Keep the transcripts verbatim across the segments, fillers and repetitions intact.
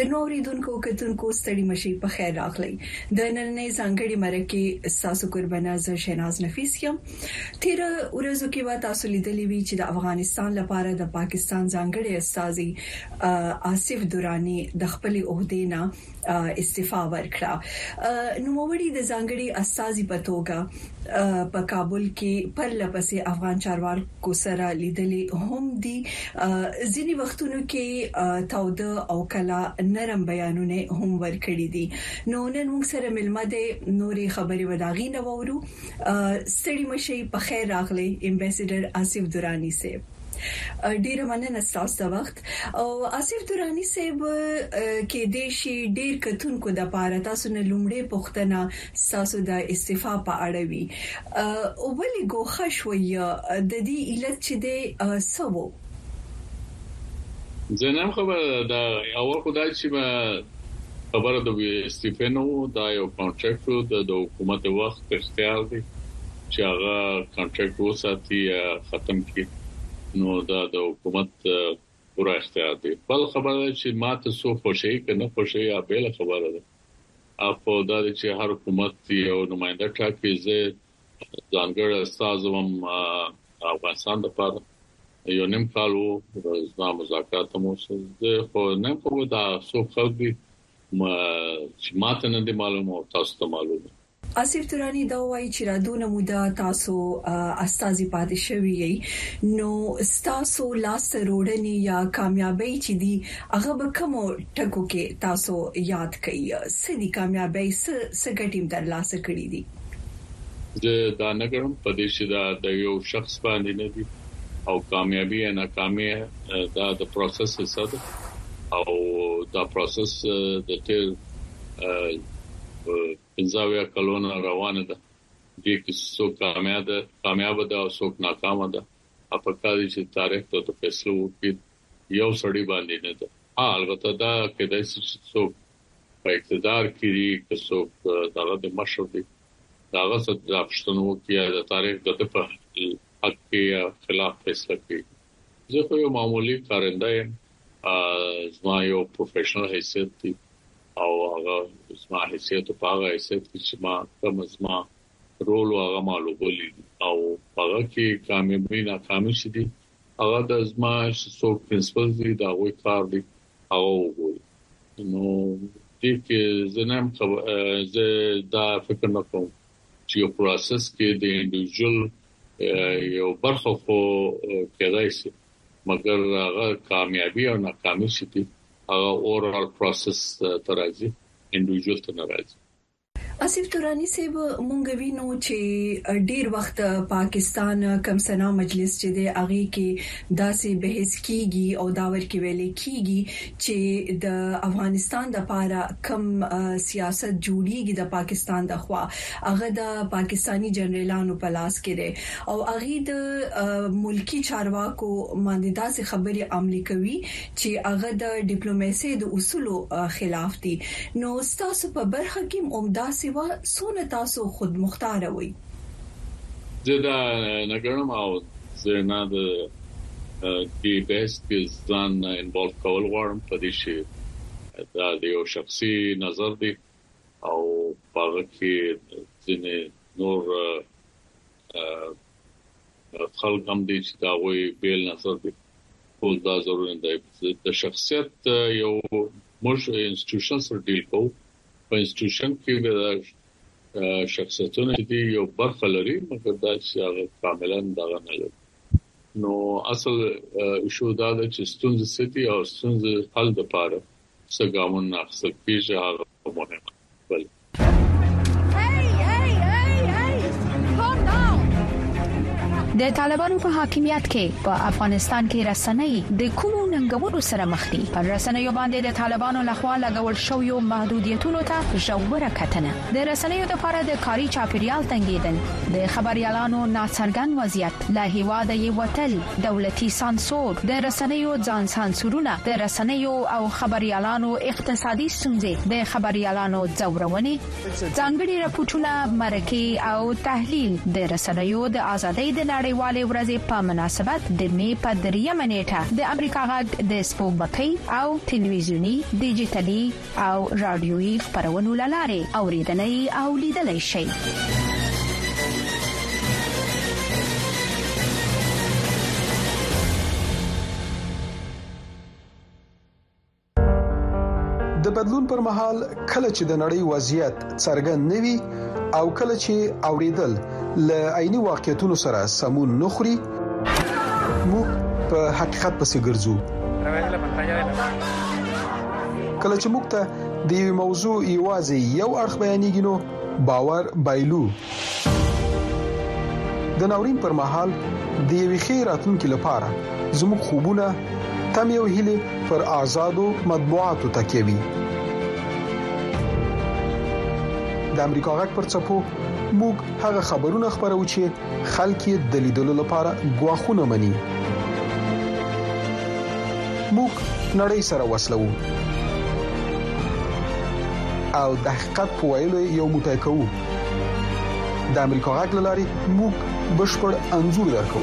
نو اوریدونکو کتونکو ستړي مشي په خیر راغلی د نننې ځانګړي مرکه ساسو قربانه ز شیناز نفیس یم تیر ورځو کې وا تاسو لیدلې وی چې د افغانستان لپاره د پاکستان ځانګړي استاذي آصف درانی د خپل عہدې نه استعفا ورکړه نو موړي د ځانګړي استاذي په توګه په کابل کې پر لپسې افغان چارواکو سره لیدلې هم دي ځینی وختونو کې تاوده او کلا نرم بیانونه هم ورکړي دي نو نن موږ سره ملمه ده نوري خبري وداغي نه وورو ستړي مشي په خیر راغلي امبیسډر آصف درانی صاحب ډیر مننه تاسو د وخت او آصف درانی صاحب کې دیشي ډیر کتونکو د پاره تاسو نه لومړی پوښتنه تاسو د استعفا په اړه وی او ولې ګوښه شوی د دې علت چې د سوو زنام خبر دا اول خدای چې ما خبره د استیفنو دا یو کانټریکټ د حکومت وخت اختیار دی چې هغه کانټریکټ وساتي ختم کړي نو دا د حکومت پورا اختیار دی بل خبره چې ماته سو خوشي کنه خوشي یا بل خبره ده اپ دا چې هر حکومت یو نمائنده ټاکي زه ځانګړی استاد وم افغانستان لپاره یو نیم کالو زما مذاکرات مو سره خو نه کوم دا سو خلک ما چې ماته نه دی معلومه تاسو ته معلومه آصف درانی دا وایي چې را دونه موده تاسو استاذي پاتې شوی نو تاسو لاس وروړنی یا کامیابی چې دی هغه به کوم ټکو کې تاسو یاد کړئ سړي کامیابی څه ګټیم در لاس کړی دي زه دا نه کوم په دې چې دا د یو شخص باندې نه دی او کامیابی یا ناکامي دا د پروسس حصہ ده او دا پروسس د تیر پنځاویا کلونه روانه ده د کیسو کامیاب ده کامیاب ده او څوک ناکام ده په کاري چې تاریخ ته فیصله وکړي یو سړی باندې نه ده البته دا کېدای شي څوک په اقتدار کې کې څوک دغه د مشر دي داغه څه د افشتنو کې د تاریخ د په حق کې خلاف فیصله کوي زه خو یو معمولی کارنده یم زما یو پروفیشنل حیثیت دی او هغه زما حیثیت په هغه حیثیت چې ما کوم زما رول هغه معلومولي او هغه کې کامیابی ناکامي شدي هغه د زما سو پرنسپل دی دا وایي کار دی او نو دې کې زنم زه دا فکر نه کوم چې یو پروسس کې د انډیویډوال یو برخه خو کېدای شي مګر هغه کامیابی او ناکامي شي هغه اورال پروسس ترازی انډیویډوال ته ناراضي آصف درانی صاحب مونږ وینو چې ډیر وخت پاکستان کمسنا مجلس چې د اغي کې داسې بحث کیږي او داور کې ویلې کیږي چې د افغانستان د لپاره کم سیاست جوړیږي د پاکستان د خوا هغه د پاکستانی جنرالانو په لاس کې دی او اغي د ملکی چارواکو باندې داسې خبري عملي کوي چې هغه د ډیپلوماسي د اصولو خلاف دي نو تاسو په برخه کې عمداسي وا سونه تاسو خود مختار وي زه دا نګرم او زه نه د کې بیس کې ځان انوالو کول غواړم په دې شی دا د یو شخصي نظر دی او په کې ځینې نور خلک هم دي چې دا وایي بیل نظر دی ټول دا ضروري دی د شخصیت یو موږ انسټیټیوشن سره ډیل کوو په انسټیټیوشن کې د شخصیتونو دي یو برخه لري مګر دا چې هغه کاملا دغه نه لري نو اصل ایشو دا د چې ستونزې ستي او ستونزې حل د پاره څه ګامون اخیستل کیږي هغه مهمه بل د طالبانو په حاکمیت کې په افغانستان کې رسنۍ د کومو ننګونو سره مخ دي پر رسنیو باندې د طالبانو لخوا لګول شوی محدودیتونو ته ژوره کتنه د رسنیو لپاره د کاري چاپیریال تنګیدل د خبريالانو ناڅرګند وضعیت له هیواده یې وتل دولتي سانسور د رسنیو ځان سانسورونه د رسنیو او خبريالانو اقتصادي ستونزې د خبريالانو ځورونې ځانګړي راپورټونه مرکه او تحلیل د رسنیو د ازادۍ د نړیوالې ورځې په مناسبت د می په دریمه نیټه د امریکا غا غږ د سپوږمکۍ او ټلویزیونی ډیجیټلي او رادیويي خبرونو لاره اوریدلای او لیدلای شئ. د بدلون پر مهال کله چې د نړۍ وضعیت څرګند نوي او کله چې اوریدل ل عیني واقعیتونو سره سمون نخري موږ په حقیقت پسې ګرځو. کله چې موږ ته د یو موضوع ایوازي یو اړخ بیانېږي نو باور بایلو. د ناورین پر مهال د یوې خیراتونکو لپاره زموږ خوبونه تم یو هلي پر آزادو مطبوعاتو تکیوي. د امریکا غږ پر چپو موږ هغه خبرونه خبرو چې خلک د لیدلو لپاره غواخونه مني. موږ نړۍ سره وسلو او د حقیقت په ویلو یو موټی کوو. د امریکا غږ لاري موږ بشپړ انزور درکو.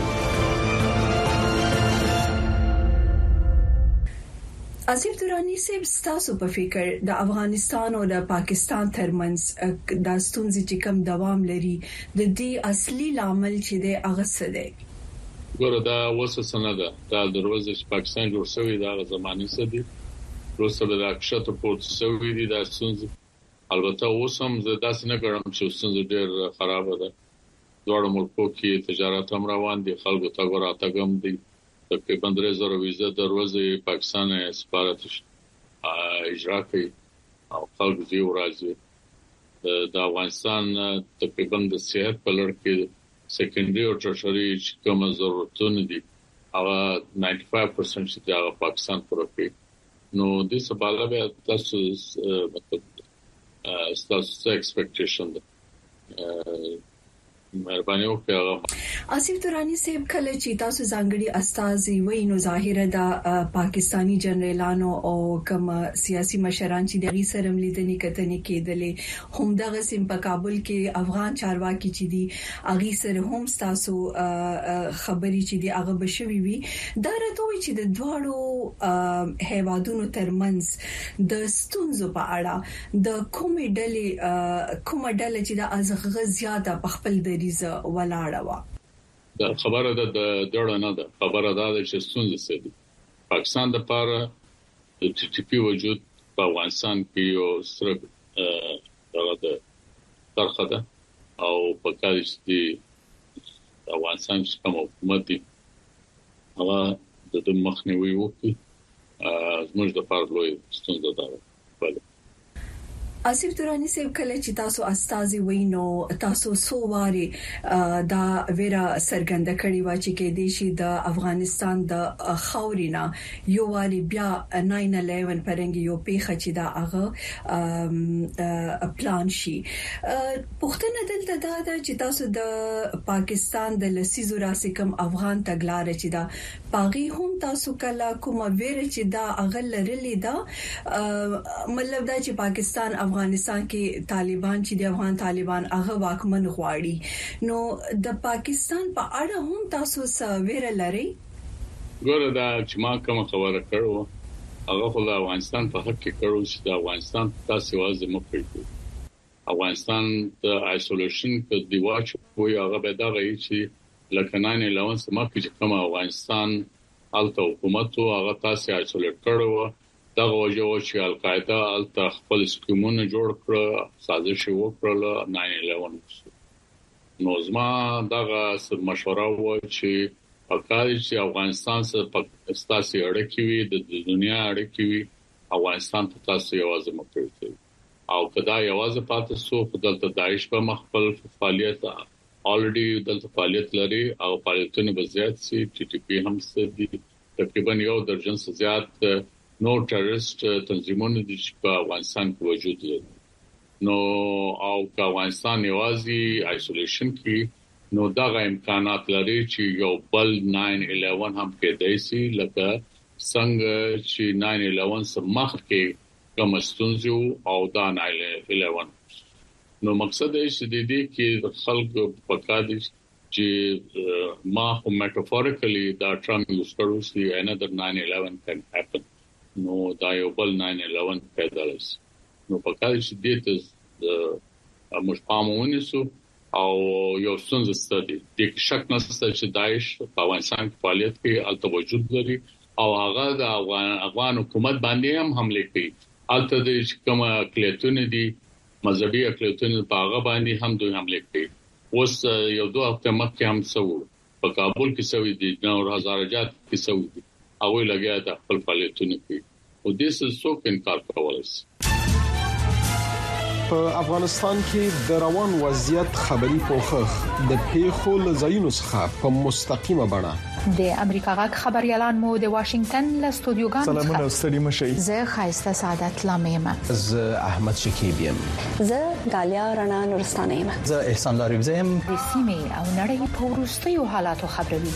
آصف درانی صاحب ستاسو په فکر د افغانستان او د پاکستان ترمنځ د ستونزې چې کم دوام لري د دې اصلي لامل چې د هغه څه دی؟ ګوره دا وسه سنده دا دروازه چې پاکستان جوړ شوی دا زماني څه دي روسه د اکشته پورت شوی دي دا ستونزې. البته اوسم زه داسې نه ګڼم چې ستونزې ډېر خراب ده. دوه ملکو کې تجارت هم روان دي، خلکو ته ګوره تاګم دي. تقریبا درې زره ویزه دروازه پاکستان سفارت اجرا کوي او خلک زی ورازي. د افغانستان تقریبا د صحت په لړ کې سیکنډري او ټرشري کوم ضرورتونه دي هغه نود و پنځه پرسنټ چې د پاکستان پوره کوي. نو د سباله به تاسو مطلب تاسو ایکسپیکټیشن ده مهرباني وکړئ. آصف درانی صاحب کله چې تاسو ځانګړي استازي وینو ظاهره د پاکستانی جنرالانو او کوم سیاسي مشران چې دغه سره ملیدنې کتنې کېدلې هم دغه سیم په کابل کې افغان چارواکي چې دي اغي سره هم تاسو خبري چې دي هغه بشوي وي دا راته چې د دواړو هیوادونو ترمنځ د ستونزو په اړه د کومې ډلې کومه ډله چې د ازغه زیاته په خپل دریزه ولاړه و. دا خبره ده د ډړه نه ده، خبره ده چې ستونزې څه دي. پاکستان د پاره د ټي ټي پی وجود په افغانستان کې یو سره دغه د طرحه ده او په کال کې افغانستان چې کوم حکومت دی هغه د مخنیوي وکړي زموږ د پاره لوی ستونزه ده. بله آصف درانی صاحب کله چې تاسو استازي وینو تاسو سو واري دا ویرا سرګند کړي و چې کې د شي د افغانستان د خاورینا یو واري بیا نو یازده پرنګ یو پیخه چې دا هغه پلان شي. پښتنه دلته دا چې تاسو د پاکستان د لسیزو راسکم افغان تګلار چې دا باغی هم تاسو کله کومه ویره چې دا اغل لري دا مطلب دا چې پاکستان افغانستان کې طالبان چې د افغان طالبان هغه واکمن غواړي نو د پاکستان په اړه هم تاسو څه ویره لري؟ ګوره دا چې ما کوم خبره کړو هغه خو د افغانستان په حق کې کړو چې د افغانستان تاسو واځي مخکې افغانستان د آیسولیشن په دیواچ وي هغه به دا غي چې لکه نه نه لون سم کې کوم افغانستان الته حکومت او هغه تاسو آیسولیټ کړو دا وجه چې القاعده الته خپل سکیمونه جوړ کړ سازش وکړل نه نه لون نو زما دغه مشوره و چې پکای چې افغانستان سره پاکستاني اړیکې وي د دنیا اړیکې وي افغانستان ته تاسو یوازې مکرته او کدا یوازې پاتې سو دلته داعش په مخفل فعالیت الریډي دلته فعالیت لري او فعالیتونه بزیات سي ټي ټي پی هم سدي تقریبا یو درجن زیات نو ټیرریست تنظیمونه د افغانستان په وجود لري نو او افغانستان یوازې آیسولیشن کې نو دا غو امکانات لري چې یو بل نو یازده هم کېدای شي لکه څنګه چې نو یازده سم مخ کې کوم ستونزې او دا نو یازده نو مقصد یې چې د دې کې د خلکو په کادي چې ما هم metaphorically دا ټرم یوز کړو چې another nine eleven can happen نو دا یو بل nine eleven پیدا لسی نو په کال چې دې ته موږ پامونه سو او یو څنګه ستدي د شک نشته چې داعش په افغانستان کې فعالیت کوي البته وجود لري او هغه د افغان افغان حکومت باندې هم حمله کوي البته د کوم اقلیتونه دي مذهبي اقلیتونه په هغه باندې هم دوی حمله کوي اوس یو دوه هفته مخکې هم سوو په کابل کې سوي دي نور هزارجات کې سوي دي او لګیا د خپل فعالیتونه کوي او د څه څوک انکار کولای شي په افغانستان کې د روان وضعیت خبري پوښښ د پیښو لزاینو څخه په مستقیمه بڼه د امریکا غاک خبريالان مو د واشنگټن له استودیوګانو سلامونه ستړي مشي زه خایسته سعادت لامیم زه احمد شکیب یم زه غالیا رڼا نورستانه یم زه احسان لاریم زم د سیمې او نړۍ په وروستیو حالاتو خبروي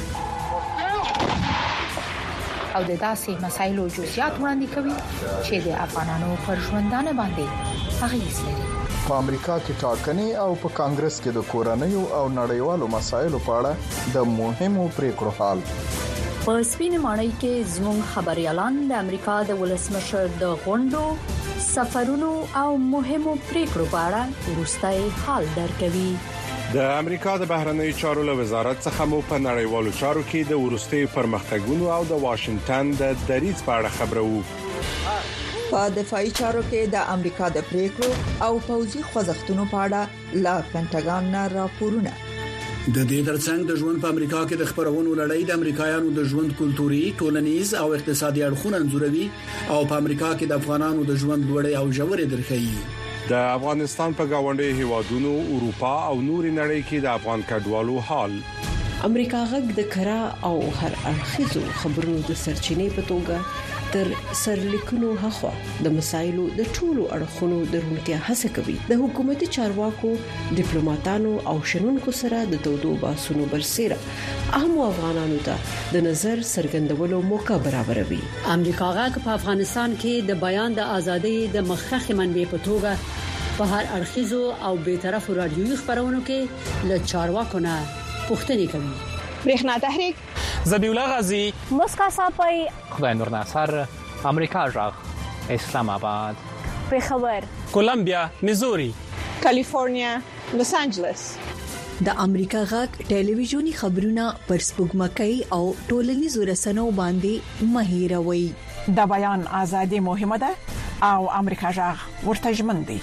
او د داسې مسایلو جزئیات وړاندې کوي چې د افغانانو پر ژوندانه باندې اغیز لري په امریکا کې ټاکنې او په کانګرس کې د کورنیو او نړیوالو مسایلو په اړه د مهمو پریکړو حال په سپینې ماڼۍ کې زموږ خبريالان د امریکا د ولسمشر د غونډو سفرونو او مهمو پریکړو په اړه وروستي حال درکوي د امریکا د بهرنی چارو له وزارت څخه مو په نړیوالو چارو کې د ورستي پرمختګونو او د واشنگټن د دریځ په اړه خبرو په دفاعي چارو کې د امریکا د پریکړو او پوځي خوځښتونو په اړه لا پینټاګون نه راپورونه د دې ترڅنګ د ژوند په امریکا کې د خبرونو لړۍ د امریکایانو د ژوند کلتوري، ټولنیز او اقتصادي اړخونه انځوروي او په امریکا کې د افغانانو د ژوند لوړې او ژورې درخې د افغانستان په گاونډي هیوادونو اروپا او نوري نړۍ کې د افغان کډوالو حال امریکا غږ د کرا او هر اړخیزو خبرونو د سرچینې په توګه تر سرلیکونو هغه د مسایلو د ټولو اړخونو درونتیا هڅه کوي د حکومتي چارواکو ډیپلوماټانو او شنونکو سره د تودو باسونو برسره اهم افغانانو ته د نظر څرګندولو موقع برابروي امریکا غږ په افغانستان کې د بیان د ازادۍ د مخخخ منبع په توګه په هر اړخیزو او بیطرف رادیوي خبرونو کې له چارواکو نه پوښتنې کوي برېښنا تحریک زبیح الله غازی مسکا صاحب خدای نور ناصر امریکا جغ اسلام آباد پېښور کولمبیا میزوري کالیفورنیا لوس انجلس د امریکا غاک ټلویزیونی خبرونه پر سپوږمکۍ او ټولنیزو رسنیو باندې مهیروي د بیان ازادي مهمه ده او امریکا جغ ورته ژمن دي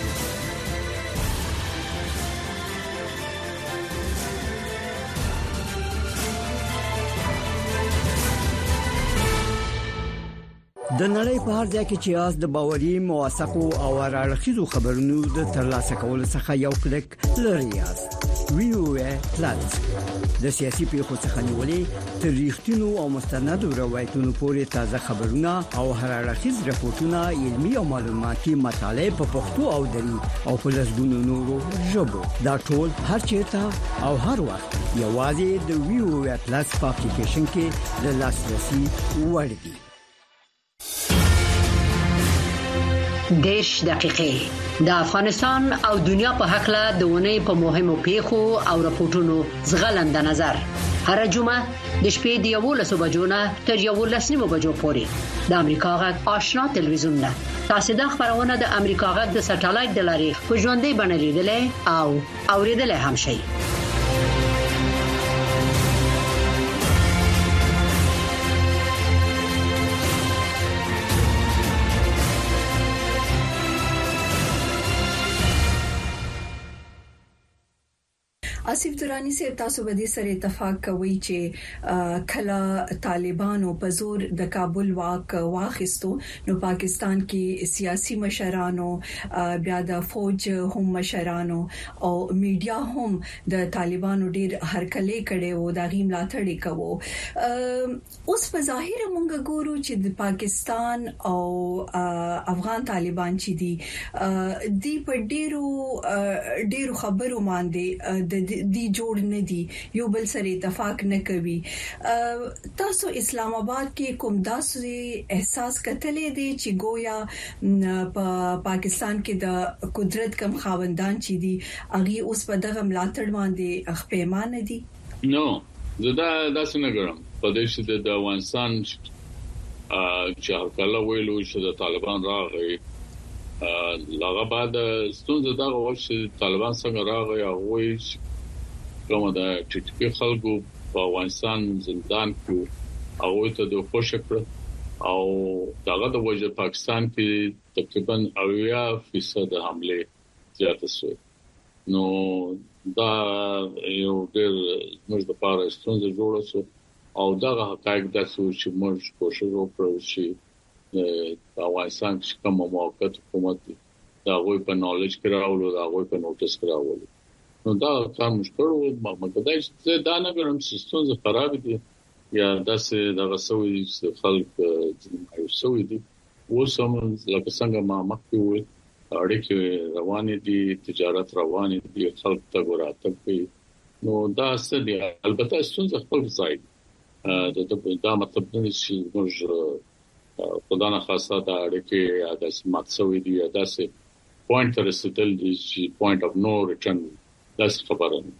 د نړۍ په هر ځای کې چې یاست د باوري موثقو او راړخیزو خبرونو د ترلاسه کولو څخه یو کلیک لري یاست وی او ای پلاس د سیاسي پیښو څخه نیولې تر ریښتینو او مستندو روایتونو پورې تازه خبرونه او راړخیز راپورټونه علمي او معلوماتي مطالب په پښتو او دري او په لږونو نورو ژبو دا ټول هر چیرته او هر وخت یوازې د وی او ای پلاس په اپلیکیشن کې د لاسرسي وړ دي دیش دقیقې د افغانستان او دنیا په حق له د ونې په مهمو پیښو او راپورټونو زغلند نظر هر جمعه د شپې د یولسو بجو نه تر یولس نیمو بجو پورې د امریکا غږ آشنا تلویزیون نه تاسو د خبرونه د امریکا غږ د سټلایټ د لارې په ژوندۍ بڼه لیدلې او اوریدلې هم شي آصف درانی سے تاسو به دې سره اتفاق کوي چې کله طالبانو په زور د کابل واک واخیستو نو پاکستان کې سیاسي مشرانو بیا د فوج هم مشرانو او میډیا هم د طالبانو ډیر هرکلې کړي او د غیم لاتړي کوو اوس په ظاهر مونږ ګورو چې د پاکستان او افغان طالبان چې دي د په ډیرو ډیرو خبرو باندې د دی جوړ نه دي یو بل سره اتفاق نه کوي تاسو اسلام آباد کې کوم داسې احساس کتلې دي چې گویا په پاکستان کې د قدرت کم خاوندان چې دي اغي اوس په دغه ملاتړ باندې خپېمانه دي نو زدا داسې نه ګرم په دې چې د افغانستان چې کله ویلو چې د طالبان راغی لغه بعد ستونزه دا و چې طالبان څنګه راغی او وایي کومه د ټي ټي پی خلکو په افغانستان زندان کې او ته د خوشکړه او داغه د وجه پاکستان کې تقریبا اویا فیصد حمله زیاته شوه نو دا یو ډېر موږ د پاره ستونزه جوړه شو او دا حقایق د څه چې موږ کوشش وکړو چې د افغانستان کې کوم موقت حکومت دا غوي په نالج کې راولو دا غوي په نوټس کې راولو نو دا کار مشکل مګدای چې دا نه ګرم سیستم زه خراب دي یا داسې د غسوي خلک یوسوي دي وسم لکه څنګه ما مخکې وې اړیکې روانې دي تجارت روانې دي خلک ته وراتګ کوي نو دا څه دي البته ستونزه خپل ځای دا دا مطلب نه چې موږ خدانه خاصه دا اړیکې یا د مقصوي دي یا داسې پوینټ رسیدل دي چې پوینټ اف نو ریټرن داسې خبره نه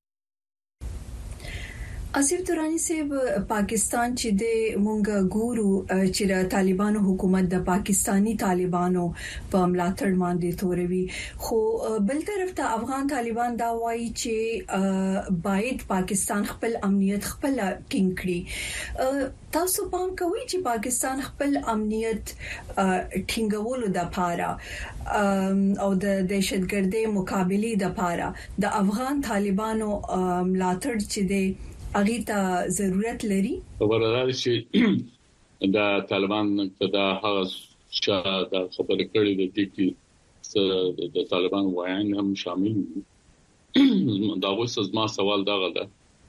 اسیف تورانی صاحب پاکستان چې د مونږ ګورو چې د طالبانو حکومت د پاکستانی طالبانو په ملاتړ باندې توروي خو بل طرف ته افغان طالبان دا وایي چې باید پاکستان خپل امنیت خپل ټینګ کړي تاسو پام کوئ چې پاکستان خپل امنیت ټینګولو د لپاره او د دهشتګردۍ مقابله د لپاره د افغان طالبانو ملاتړ چې د اغه ته ضرورت لري خبره ده چې دا طالبان دا هغه چې دا خبره کړې ده چې د طالبان وایي هم شامل دي دا اوس زما سوال دا غواړم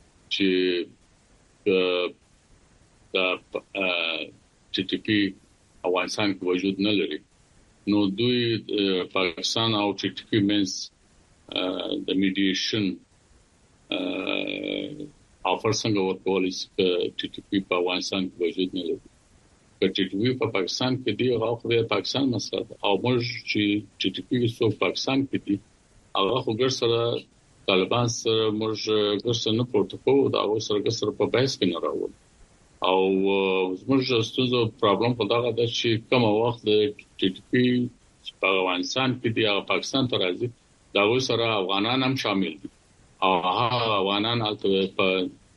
چې دا ټي ټي پی افغانستان کې وجود نه لري نو دوی پاکستان او ټي ټي پی مینس د میډییشن افر څنګه ورکول چې ټي ټي پی په افغانستان کې وجود نه لري چې ټي ټي پی په پاکستان کې دی هغه خو د پاکستان مسله او موږ چې ټي ټي پی څو پاکستان کې دي هغه خو ګر سره طالبان سره موږ ګر سره نه پروتوکول دا او سره ګر سره په بحث کې نه راوړل او موږ ستاسو پرابلم په دا ده چې کوم وخت د ټي ټي پی په افغانستان کې دی او پاکستان ته راځي دا و سره افغانان هم شامل دي او هغه افغانان البته په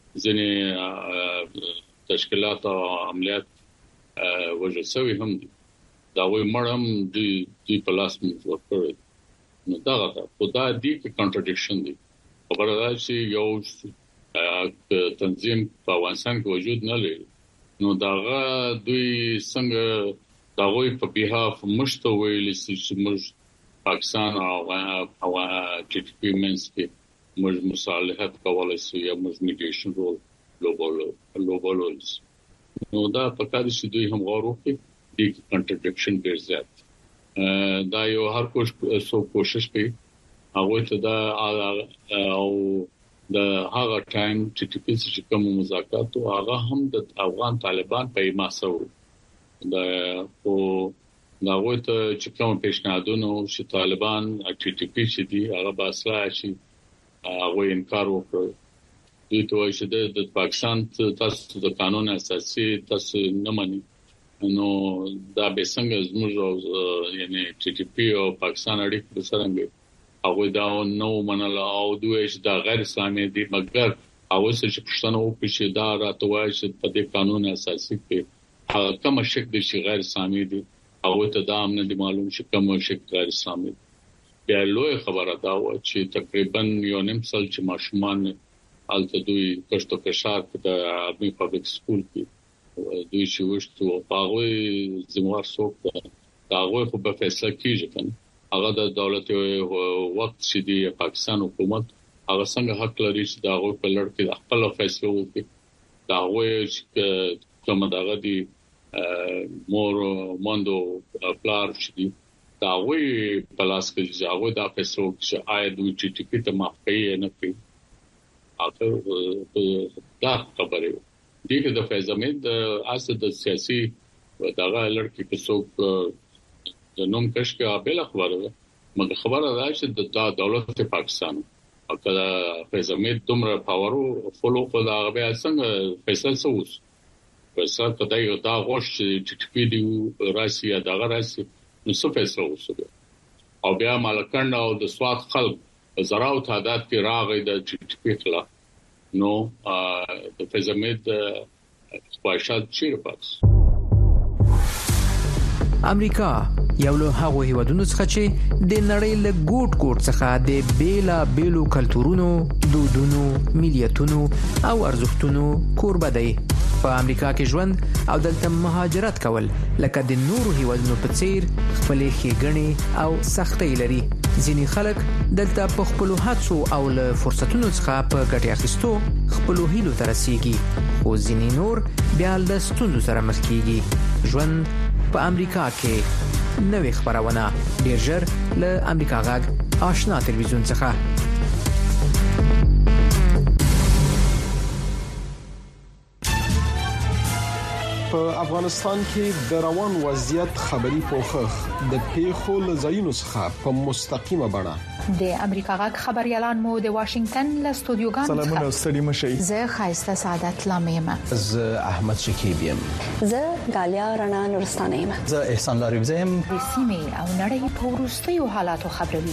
ځینې تشکیلات او عملیات وجه سوي هم دي دا وایي مړم دي دي پلاس موږ ورکړل نو دا غواړم په دا دي کې کنټراډیکشن دي خبره ده چې یو تنظیم په افغانستان کې وجود نه لري نو داغه دوی څنګه دا وایي په بیهاف مشته ویل چې موږ پاکستان او او ټي ټي پی منس کې موږ مصالحت کولای شو یا موږ میډییشن رول لوبولو لوبولول نو دا په کار چې دوی هم غواړي چې د کنټراډیکشن ډیر زیات دا یو هر کوم څو کوشش کوي هغه ته دا او د هغه ټایم چې ټي پی چې کوم مذاکرات او هغه هم د افغان طالبان په ایماسو دا او دا وایي چې کوم پیشنهادونه چې طالبان ټي ټي پی چې دی هغه باسلا شي هغه انکار وکړ دوی ته وایي چې د پاکستان تاسو د قانون اساسي تاسو نه منئ نو دا به څنګه زموږ یعنی ټي ټي پی او پاکستان اړیکې څنګه هغه دا نو منل او دوی چې دا غیر اسلامي دي مګر هغه چې پښتنو په شي دا راته وایي چې په دې قانون اساسي کې هغه کوم شک دي چې غیر اسلامي دي هغه ته دا هم نه دي معلوم چې کوم شک غیر اسلامي بیا لوی خبره دا و چې تقریبا یو نیم سال چې ماشومان الته دوی کښتو کشار د عربي پبلک سکول کې دوی چې وشتو هغه زموږ څوک دا هغه په په فیصله کېږي کنه هغه د دولت وخت چې دی پاکستان حکومت هغه څنګه حق لري چې دا هغه په لړ کې خپل فیصله وکړي دا هغه کوم دغه دی مور موندو پلار چې دا وی پلاس کې ځاوي دا فیصله چې آیا دوی ټي ټي پی ته معافي نه کوي اخر دا خبره دي چې د فیض احمد اسد سیاسي دغه لړکی په څوک د نوم کش کې قابل خبره ده مګر خبره ده چې د دولت پاکستان او کله فیض احمد دومره پاورو فولو په هغه بیا څنګه فیصله سوس فیصله کدی یو دا غوښ چې ټي پی راسي دغه راسي نو څه فیصله وسوه او بیا مالکند او د سواد خلک زراو تعداد کې راغی د ټي پی خلاف نو د فیض احمد خواهشات چیرې پاتې امریکا یو له هغو هیوادونو څخه چې د نړۍ له ګوټ ګوټ څخه د بیلا بیلو کلتورونو، دودونو، ملیتونو او ارزښتونو کوربه دی. په امریکا کې ژوند او دلته مهاجرت کول لکه د نورو هیوادونو په څیر خپلې ښېګڼې او سختۍ لري. ځینې خلک دلته په خپلو هڅو او له فرصتونو څخه په ګټې اخیستو خپلو هیلو ته رسیږي، خو ځینې نور بیا له ستونزو سره مخ کیږي. ژوند په امریکا کې نوې خبرونه ډېر ژر له امریکا غږ آشنا تلویزیون څخه. په افغانستان کې د روان وضعیت خبري پوښښ د پیښو لزاینو څخه په مستقیمه بڼه د امریکا غږ خبريالان مو د واشنگټن له استودیوګانو څخه سلامونه ستړي مشي. زه خایسته سعادت لامیم. زه احمد شکیب یم. زه غالیا رڼا نورستانه یم. زه احسان لاریوزه یم. د سیمې او نړۍ په وروستیو حالاتو خبروي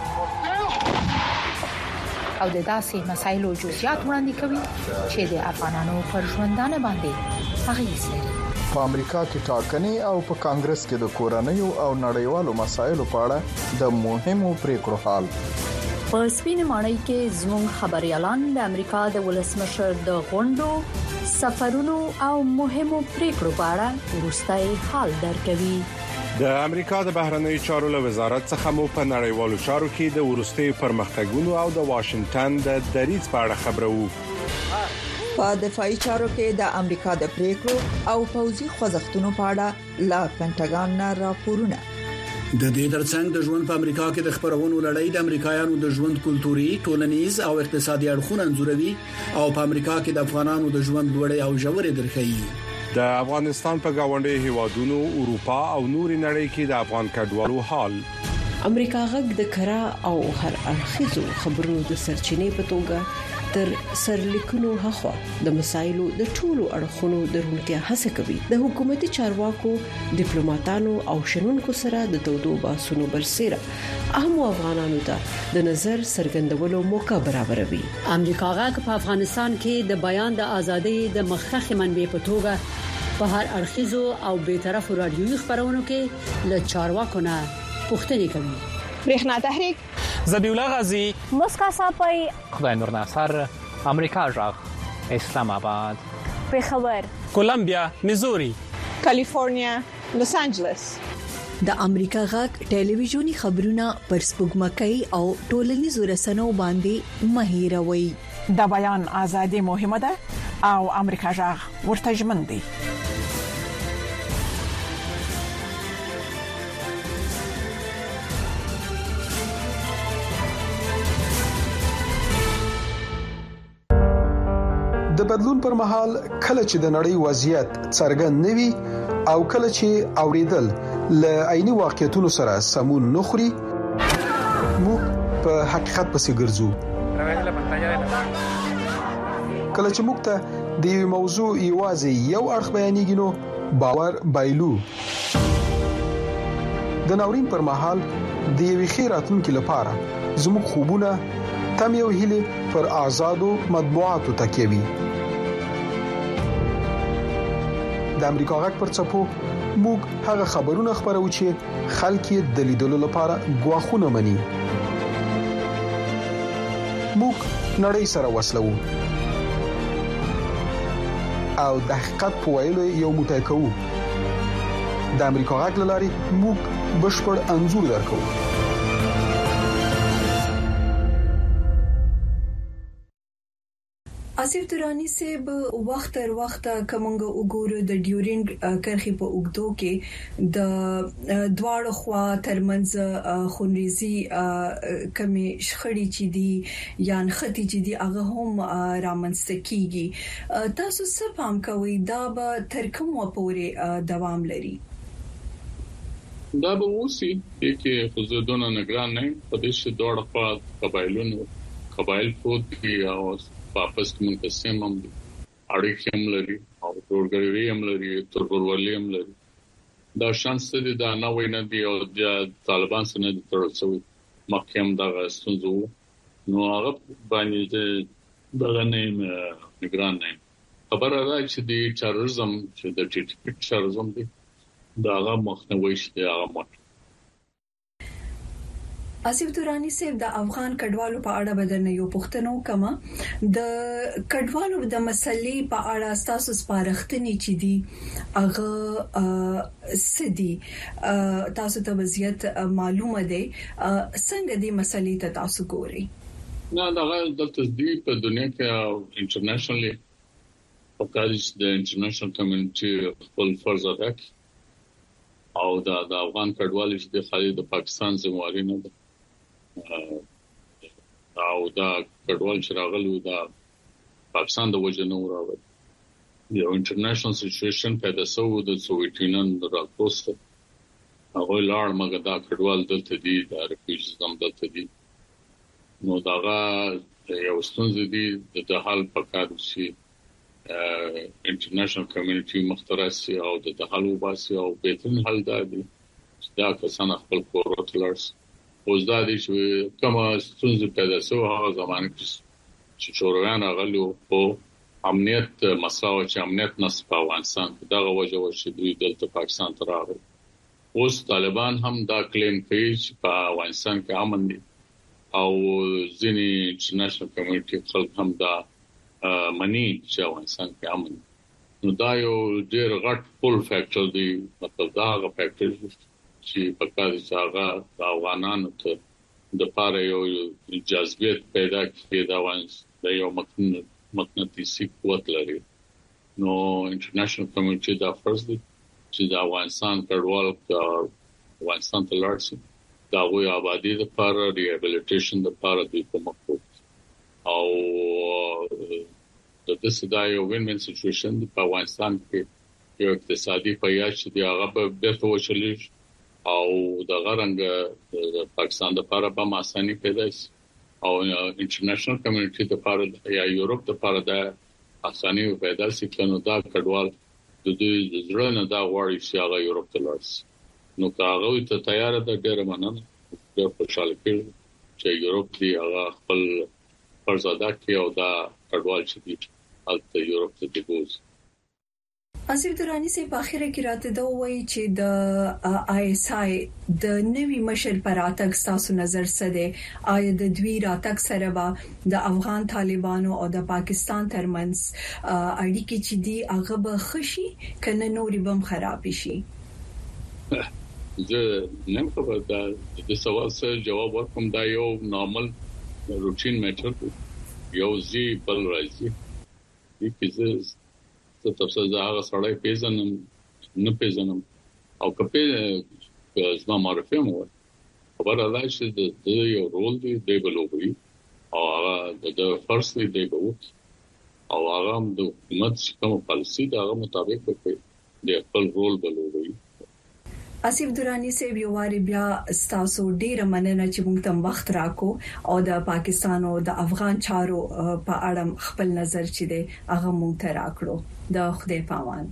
او د داسې مسایلو جزئیات وړاندې کوي چې د افغانانو پر ژوندانه باندې اغیز لري. په امریکا کې ټاکنې او په کانګرس کې د کورنیو او نړیوالو مسایلو په اړه د مهمو پریکړو حال. په سپینه ماڼۍ کې زموږ خبريالان د امریکا د ولسمشر د غونډو، سفرونو او مهمو پریکړو په اړه وروستي حال درکوي. د امریکا د بهرنیو چارو له وزارت څخه مو په نړیوالو چارو کې د ورستي پرمختګونو او د واشنگټن د دریځ په اړه خبرو. په دفاعي چارو کې د امریکا د پریکړو او پوځي خوځښتونو په اړه لا پینټاګان نه راپورونه. د دې ترڅنګ د ژوند په امریکا کې د خبرونو لړۍ د امریکایانو د ژوند کلتوري، ټولنیز او اقتصادي اړخونه انځوروي او په امریکا کې د افغانانو د ژوند لوړې او ژورې درخي. د افغانستان په گاونډي هیوادونو، اروپا او نوري نړۍ کې د افغان کډوالو حال. امریکا غږ د کرا او هر اړخیزو خبرونو د سرچینې په توګه تر سرلیکونو هخوا د مسایلو د ټولو اړخونو درونتیا هڅه کوي. د حکومتي چارواکو، ډیپلوماټانو او شنونکو سره د تودو باسونو برسېره اهم افغانانو ته د نظر څرګندولو موقع برابروي. امریکا غږ په افغانستان کې د بیان د ازادۍ د مخخخ منبع په توګه په هر اړخیزو او بیطرف رادیوي خبرونو کې له چارواکو نه پوښتنې کوي. برېښنا تحریک، ذبیح الله غازی، مسکا صافی، خدای نور ناصر، امریکا غږ، اسلام آباد، پېښور، کولمبیا، میزوري، کالیفورنیا، لوس انجلس. د امریکا غږ ټلویزیونی خبرونه پر سپوږمکۍ او ټولنیزو رسنیو باندې مهیروي. د بیان ازادي مهمه ده او امریکا غږ ورته ژمن دی. د بدلون پر مهال کله چې د نړۍ وضعیت څرګند نوي او کله چې اوریدل ل عیني واقعیتونو سره سمون نخري موږ په حقیقت پسې ګرځو. کله چې موږ ته د یو موضوع یوازې یو اړخ بیانېږي نو باور بایلو. د ناورین پر مهال د یوې خیراتونکو لپاره زموږ خوبونه تم یو هیله پر آزادو مطبوعاتو تکیوي. د امریکا غږ پر چپو موږ هغه خبرونه خبرو چې خلک یې د لیدلو لپاره غواخونه مني. موږ نړۍ سره وسلو او د حقیقت په ویلو یو موټی کوو. د امریکا غږ لاري موږ بشپړ انزور درکو. آصف درانی صاحب وخت تر وخت کومنګ وګورو د ډیورینګ کرخي په وګدو کې د دواړو خوا ترمنځ خونریزي کمی شخړې چې دي یا نختی چې دي هغه هم رامنځته کیږي تاسو څه پام کوئ دا به تر کومه پورې دوام لري دا به وسی چې خو زه دونه نگران نه په دې چې دوړ په قبایلونو قبایل پروت دي او واپس منقسم هم دي اړیکې هم لري او ټولګری هم لري ترورولي هم لري دا شانس دي دا نه ویني دي او د طالبان سره د ترڅو مخکې هم دا ستونزو نو هغه باندې دغه نه نگران نه خبره ده چې د چارزم چې د ټیټ چارزم دي دا هغه مخنیوي شي هغه مخ آصف درانی صاحب د افغان کډوالو په اړه بدرنه یو پوښتنه وکما د کډوالو د مسلې په اړه تاسو سپارښتنې چي دي هغه سدي تاسو ته وضعیت معلومه ده څنګه دې مسلې ته تاسو ګورئ نه دا د تصدیق په دنیا کې انټرنیشنلی په کاریش د انټرنیشنل کمیونټي خپل فرض ادا او دا د افغان کډوالو چې خالي د پاکستان ځمواري نه ده او دا کډوال چې راغلي دا پاکستان د وجنه راغلي یو انټرنیشنل سچويشن پیدا شو د سوویت یونین راکوسته هغه لار مګه دا کډوال دلته دي دا ریفیوجیز هم دلته دي نو دا یو ستونزه دي د حل په کار شي انټرنیشنل کمیونټي مخترسي او د حل وباسي او بهترین حل دا دي دا کسان خپل کور وتلرس اوس دا دي چې کومه ستونزه پیدا شو هغه زمانه کې چې چوروان راغلي او امنیت مساوي چې امنیت نس په افغانستان دا وجه و چې دوی دلته پاکستان ته راغلي اوس طالبان هم دا کلیم کوي چې په افغانستان کې امن دي او ځینې انټرنیشنل کمیونټي خلک هم دا منی چې افغانستان کې امن نو دا یو ډېر غټ پول فیکټر دی مطلب دا غو فیکټر چې په کار چې هغه د افغانانو ته د پاره یو جذبیت پیدا کړي دا وانس د یو مقناطیسي قوت لري نو انټرنیشنل کمیونټي دا فرض دي چې د افغانستان کډوال افغانستان ته لاړ شي دا وی آبادی د لپاره ریهابیلیټیشن د لپاره دوی کوم او د دې سدا یو وین وین سچويشن په افغانستان کې یو اقتصادي پیاش دی هغه په بیرته وشلی او د غرنګ د پاکستان د لپاره په اساني پیدا شي او انټرنیشنل کمیونټي د لپاره یا یورپ د لپاره د اساني پیدا شي کنه دا کډوال د دې ځړه نه دا وړي چې هغه یورپ ته لاړ نو هغه ته تیار ده ډېر مننه ډېر خوشاله کړم چې یورپ دی هغه خپل فرض ادا کړي او دا کډوال چې دی البته یورپ ته دیږي آصف درانی سے په اخر کې راته دا وایي چې د آی اس آی د نوي مشر پر اتک تاسو نظر سره آیا د دوی راتک سره به د افغان طالبانو او د پاکستان ترمنځ اړیکې چې دی هغه به خشي کنه نوري بم خراب شي زه نن خبر دا د سوال سره جواب ورکوم دا یو نارمل روټین میټر یو زی بل راځي د کیسه ته تاسو دا هغه سړی پیژنم نه پیژنم او کپه زما معرفي مو خبره ده چې د یو رول دی د بلوغي او هغه د فرست دی به او هغه د حکومت کوم پالیسي دا مطابق کوي د خپل رول بلوغي آصف درانی صاحب یو واری بیا تاسو ډیره مننه چې موږ ته وخت راکو او د پاکستان او د افغان چارو په اړه خپل نظر چي دي هغه موږ ته راکړو د خدای پامان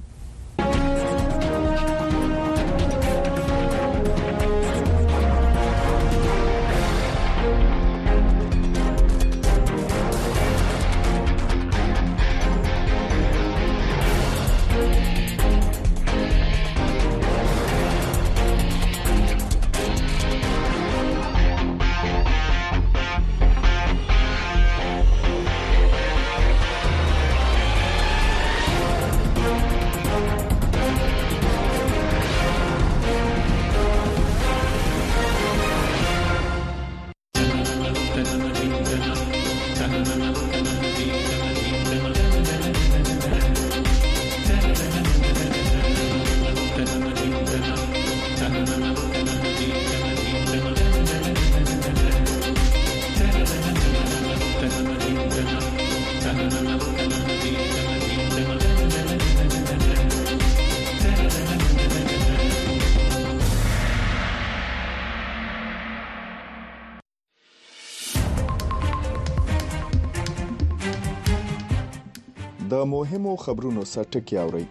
د مهمو خبرونو سرټکی اوري.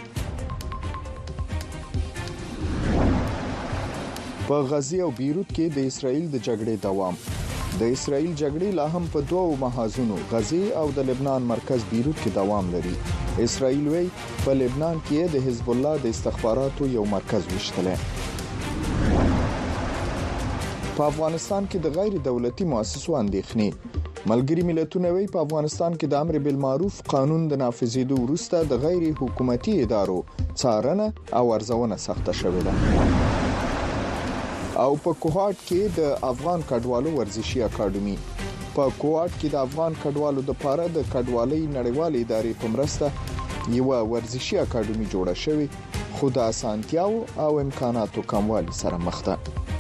په غزه او بیروت کې د اسرایل د جګړې دوام. د اسرایل جګړې لا هم په دوو محاذونو غزه او د لبنان مرکز بیروت کې دوام لري. اسرایل وی په لبنان کې د حزب الله د استخباراتو یو مرکز وشتله. په افغانستان کې د غیر دولتي مؤسسو اندېښنې. ملګری ملتونه وی په افغانستان کې د امر بالمعروف قانون د نافذېدو وروسته د غیر حکومتي ادارو څارنه او ارزونه سخته شوې ده. او په کوهاټ کې د افغان کډوالو ورزشي اکیډمي. په کوهاټ کې د افغان کډوالو د لپاره د کډوالۍ نړیوالې ادارې په مرسته یو ورزشي اکیډمي جوړه شوې، خو د اسانتیاو او امکاناتو کموالي سره مخ ده.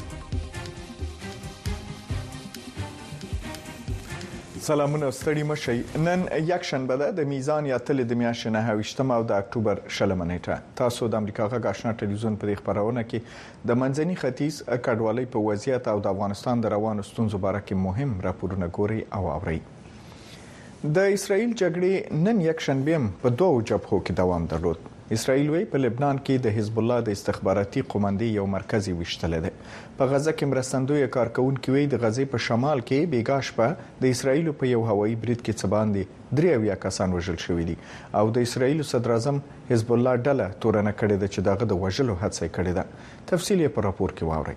سلامونه ستړي مشي. نن یک شنبه ده، د میزان یا تل د میاشتې نه هشتم او د اکتوبر شلمه نیټه. تاسو د امریکا غږ آشنا ټلویزیون په خبرونه کې د منځني ختیځ کډوالۍ په وضعیت او د افغانستان د روانو ستونزو باره کې مهم راپورونه ګوري او اوري. د اسرایل جګړې نن یک شنبه په دوه جبهو کې دوام درلود. اسرائیل وی په لبنان کې د حزب الله د استخباراتي قومندې یو مرکزي وشتله ده. په غزه کې مرستندوی کارکونکو وی د غزې په شمال کې بیګاش په د اسرائیل په یو هوایي برید کې څه باندې درې اویا کسان وژل شوي دي او د اسرائیل صدر اعظم حزب الله ډله تورنه کړې ده چې دغه د وژلو هڅه کړې ده. تفصیل یې په راپور کې واورئ.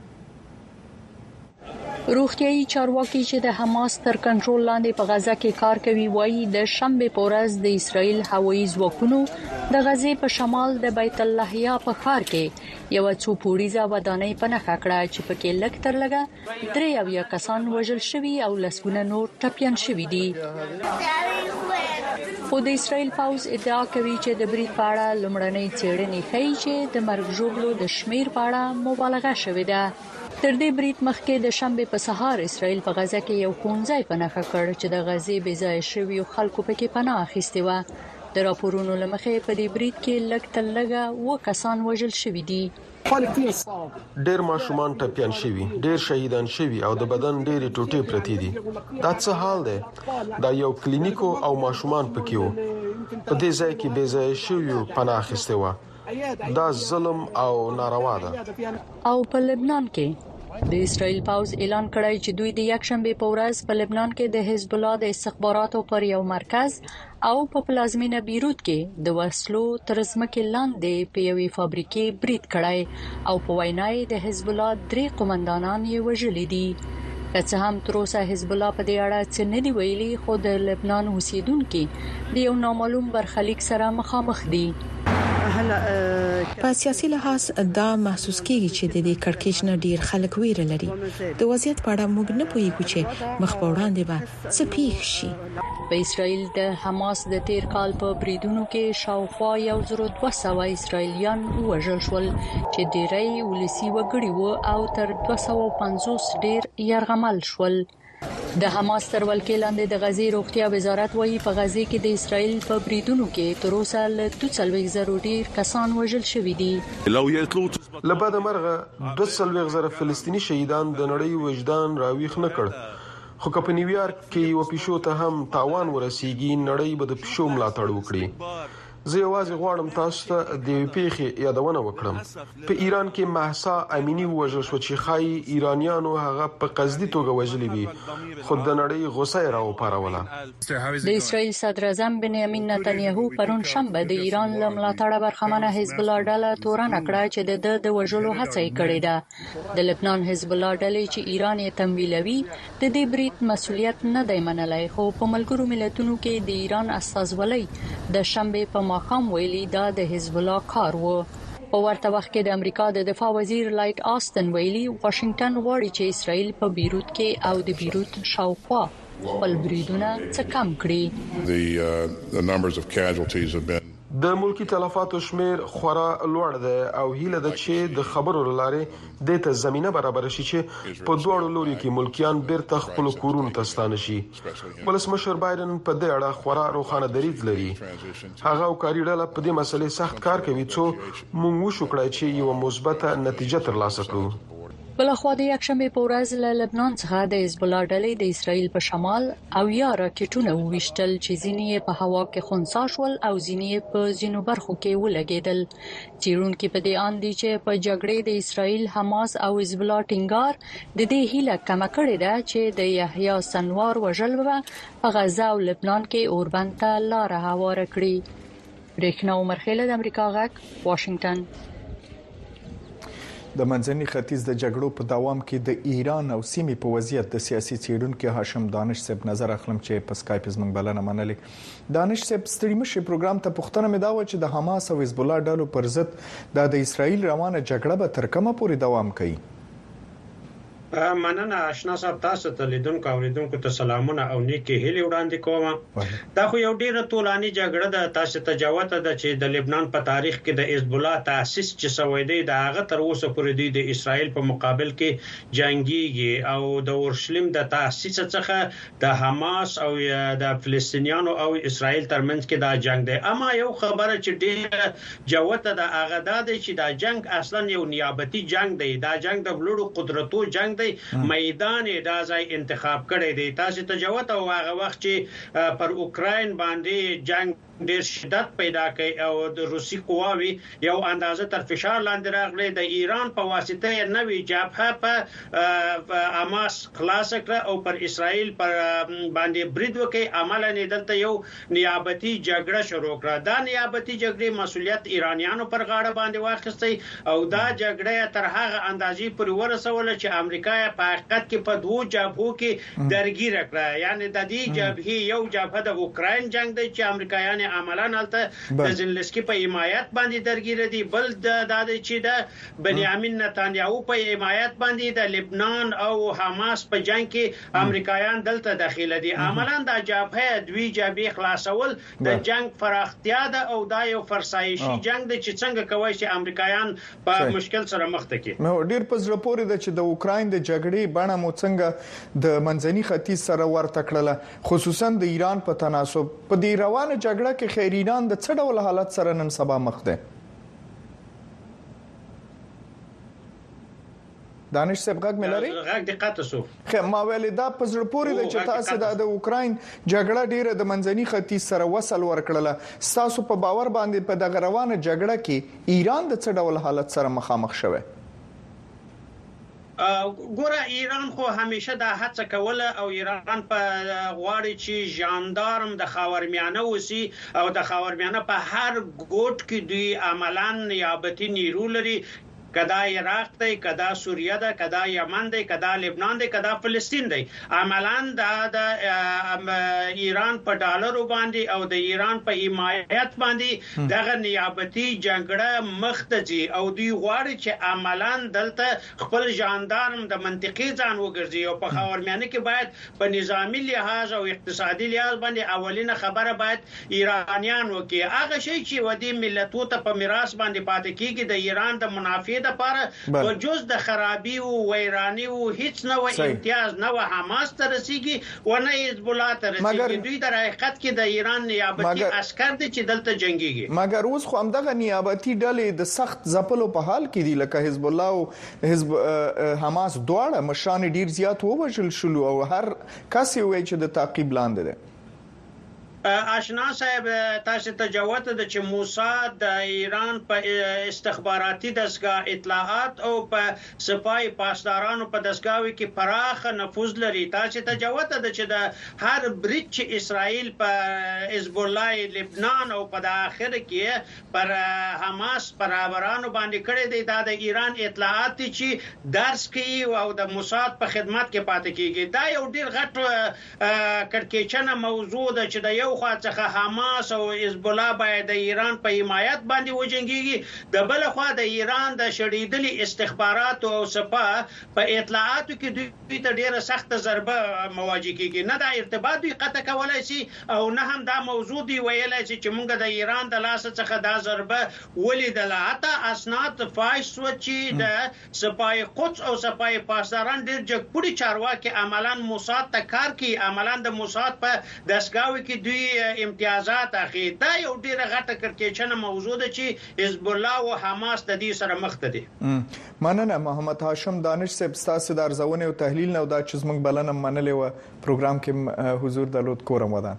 روغتيایي چارواکي چې د حماس تر کنټرول لاندې په غزه کې کار کوي وایي د شنبه په ورځ د اسرائیل هوایي ځواکونو د غزې په شمال د بیت اللحیه په ښار کې یو څو پوړیزه ودانۍ پناه کړه چې پکې لږ تر لږه درې اویا کسان وژل شوي او لسګونه نور ټپيان شوي دي. خو د اسرائیل پوز ادعا کوي چې د برید په اړه لومړنۍ څېړنې ښیي چې د مرګ ژوبلو د شمیر په اړه مبالغه شوې ده. تر دې برید مخکې د شنبه په سهار اسرائیل په غزه کې یو ښوونځی پناه کړ چې د غزې بې ځای شویو خلکو پکې پناه اخیستې و. د راپورونو لمخې په دې برید کې لږ تر لږه و کسان وژل شوي دي. ډېر ماشومان ټپيان شوي، ډېر شهیدان شوي او د بدن ډېرې ټوټې پرتې دي. دا څه حال دی؟ دا یو کلینیکو او ماشومان پکې وو. په دې ځای کې بې ځای شویو پناه اخیستې و. دا ظلم او ناروا ده. او په لبنان کې د اسرائیل پوز اعلان کړی چې دوی د یک شنبه په ورځ په لبنان کې د حزب الله د استخباراتو پر یو مرکز او په پلازمینه بیروت کې د وسلو تر ځمکې لاندې په یوې فابریکې برید کړی او په وینای د حزب الله درې قومندانان یې وژلي دي. که څه هم تر اوسه حزب الله په دې اړه څه نه دی ویلي، خو د لبنان اوسیدونکو د یو نامعلوم برخلیک سره مخامخ دي. په سیاسي لحاظ دا محسوس کیږي چې د دې کړکېچ نه ډیر خلک ویره لري. د وضعیت په اړه موږ نه پوهیږو چې مخ په وړاندې به څه پیښ شي. په اسرائیل د حماس د تیر کال په بریدونو کې شاوخوا یو زر دوه سوه اسرائیلیان وژل شول چې ډیری ولسی وګړي وو او تر دوه سوه پنځوس ډیر یرغمل شول. د حماس تر ولکې لاندې د غزې روغتیا وزارت وایي په غزې کې د اسرائیل په بریدونو کې تر اوسه له دوه څلوېښت زره ډیر کسان وژل شوي دي. لبعد مرغه دوه څلوېښت زره فلسطینی شهیدان د نړۍ وجدان راويخ نه کړ. خو په نیویارک کې یو پښو ته هم تاوان ورسیږي، نړۍ به د پښو ملاتړ وکړي. زه یوازې غواړم تاسو ته د پیښې یادونه وکړم. په ایران کې مهسا امینی وژل شو چې خای ایرانیانو هغه په قصدي توګه وژلي وي، خو د نړۍ غوسه راوپاروله. د اسرائیل صدر اعظم بنیامین نتنیاهو پرون شنبه د ایران له ملاتړه برخمنه حزب الله ډله تورنه کړه چې د د وژلو هڅه کړې ده. د لبنان حزب الله ډلې چې ایران یې تمویلوي د دې برید مسولیت نه دی منلای، خو په ملګرو ملتونو کې د ایران استازولۍ د شنبه په ماښام ویلي دا د حزب الله کار وو. په ورته وخت کې د امریکا د دفاع وزیر لایټ آستن ویلي واشنگټن غواړي چې اسرائیل په بیروت کې او د بیروت شاوخوا خپل بریدونه څه کم کړي. د ملکی تلفاتو شمیر خورا لوړ دی او هیله ده چې د خبرو لاره د ته زمينه برابر شي چې په دوړو لوري کې ملکیان بیرته خپل کورونو ته ستانه شي. ولسمشر بایدن په دې اړه خورا روښانه دریځ لري. هغه او کاریډاله په دې مسلې سخت کار کوي چې موږ وشو کړای چې یو مثبت نتیجه ترلاسه کړو. بلخوا د یکشنبه په ورځ له لبنان څخه د حزب الله ډلې د اسرایل په شمال او یا راکټونه وشتل چې ځینې په هوا کې خنثی شول او ځینې په ځینو برخو کې ولګېدل. چیرونکو په دې اند دي چې په جګړې د اسرایل، حماس او حزب الله ټینګار د دې هیله کم کړې ده چې د یحیی سنوار وژل په غزا او لبنان کې اوربند ته لار هواره کړي. برېښنا عمر خیل د امریکا غږ واشنگټن. د منځني ختیځ د جګړو په دوام کې د ایران او سیمې په وضعیت د سیاسي څېړونکو هاشم دانش صاحب نظر اخلم چې په سکایپ زموږ بلنه منلې. دانش صاحب ستړي مشي پروګرام ته پوښتنه مې دا و چې د حماس او حزب الله ډلو پر ضد د اسرایل روانه جګړه به تر کومه پورې دوام کوي؟ مننه آشنا صاحب، تاسو ته لیدونکو او لیدونکو ته سلامونه او نیکی هیلې وړاندې کوم. دا خو یو ډیره طولاني جګړه ده. تاسو ته جوته ده چې د لبنان په تاریخ کې د حزب الله تاسیس چې سوی دی د هغه تر اوسه پورې دی د اسرایل په مقابل کې جنگيږي او د اورشلیم د تاسیس څخه د حماس او د فلسطینیانو او اسرایل ترمنځ کې دا جنگ دی. اما یو خبره چې ډیره جوته ده هغه دا دی چې دا جنگ اصلا یو نیابتي جنگ دی. دا جنگ د بلورو قدرتو جنگ دی. میدان دا ځای انتخاب کړی دی. تاسو ته جوته او هغه وخت چې پر اوکراین باندې جنگ ډیر شدت پیدا کړي او د روسي قواوی یو اندازه تر فشار لاندې راغلي. د ایران په واسطه نوې جبهه په حماس خلاص کړ او پر اسرائیل پر باندې برید وکړي. عملاً دلته یو نیابتي جګړه شروع کړه. دا نیابتي جګړې مسولیت ایرانیانو پر غاړه باندې واخیستی او دا جګړه تر هغه اندازې پورې ورسول چې امریکا په حقیقت کې په دوه جبهو کې درگیر کړه. یعنی د دې جبهې یو جبهه د اوکراین جنگ دی چې امریکایان عملاً البته د زلنسکی په حمایت باندې درگیر دي، بل د دادی چې د بنیامین نتانیاهو په حمایت باندې د لبنان او حماس په جنگ کې امریکایان دلته داخله دي. عملاً د جبهه دوی جبهه خلاصول د جنگ فراختیا ده او دا یو فرسایشي جنگ دی چې څنګه کوي چې امریکایان په مشکل سره مخ ته کړي. نو ډیر په زړه پورې ده چې د اوکراین د جګړې بڼه مو څنګه د منځني ختیځ سره ورته کړله، خصوصا د ایران په تناسب په دې روانه جګړه کې خیر ایران د څه ډول حالت سره نن سبا مخ ده؟ دانش صاحب غږ ملري؟ غږ دقت وسو. خو ما ویل دا په زړه پورې ده چې تاسو د اوکراین جګړه ډیره د منځني ختیځ سره وصل ورکړله. تاسو په باور باندې په دغه روانه جګړه کې ایران د څه ډول حالت سره مخامخ شوه؟ ګوره ایران خو همیشه دا هڅه کوله او ایران په غواړي چې ژاندارم د خاورمیانه وسی او د خاورمیانه په هر ګوټ کې دوی عملاً نیابتي نیرو لري، کدا عراق دی، کدا سوریه ده، کدا یمن دی، کدا لبنان دی، کدا فلسطین دی. عملاً دا د ایران په ډالرو باندې او د ایران په حمایت باندې دغه نیابتي جګړه مخ ته ځي او دوی غواړي چې عملاً دلته خپل ژاندارم د منطقي ځان وګرځي او په خاورمیانه کې باید په نظامی لحاظ او اقتصادي لحاظ باندې اولینه خبره باید ایرانیان وکړي. هغه شی چې ودی ملتونو ته په میراث باندې پاتې کیږي د ایران د منافع لپاره په جز د خرابي او ویرانی او هیڅ نو امتیاز نو حماس ته رسیږي و نه حزب الله ته رسیږي. دوی در حقیقت کې د ایران نیابتي عسكر دي چې دلته جنگيږي. مګر اوس خو همدغه نیابتي ډلې د سخت ځپلو په حال کې دي، لکه حزب الله او حزب حماس دواړه مشان ډیر زیات ووجل شول او هر کس یې وایي چې د تعقیب لاندې ده. آشنا صاحب تاسو ته جوته د چې موساد د ایران په استخباراتي دستګاه اطلاعات او په سپای پاسدارانو په دستګاوي کې پراخ نفوذ لري. تاسو ته جوته د چې د هر بریټ چې اسرائیل په حزب الله لبنان او په اخر کې پر حماس برابرانو باندې کړي دي، دا د ایران اطلاعات چې درس کوي او د موساد په خدمت کې پاتې کیږي. دا یو ډیر غټ کړکېچنه موضوع ده چې د یو خو څخه حماس او حزب الله باید د ایران په حمایت باندې وجنګيږي، د بل خو د ایران د شړیدلي استخبارات او سپا په اطلاعاتو کې دوی ته ډیره سخت ضربه مواجه کیږي. نه دا ارتباط دوی قطع کولای شي او نه هم دا موضوع دی ویلای شي چې موږ د ایران د لاس څخه دا ضربه ولیدله. حتی اسناد فایس و چې د سپای قدس او سپای پاسداران ډیر جګپوړي چارواکي عملاً موساد ته کار کوي، عملاً د موساد په دستګاوي کې دوی دوی امتیازات اخی. دا یو ډیره غټه کړکېچنه موضوع ده چې حزب الله او حماس د دې سره مخ ته دي. مننه محمد هاشم دانش صاحب ستاسو د ارزونه او تحلیل نو دا چې موږ بلنه منلې و پروګرام کې حضور درلود کورم ودان.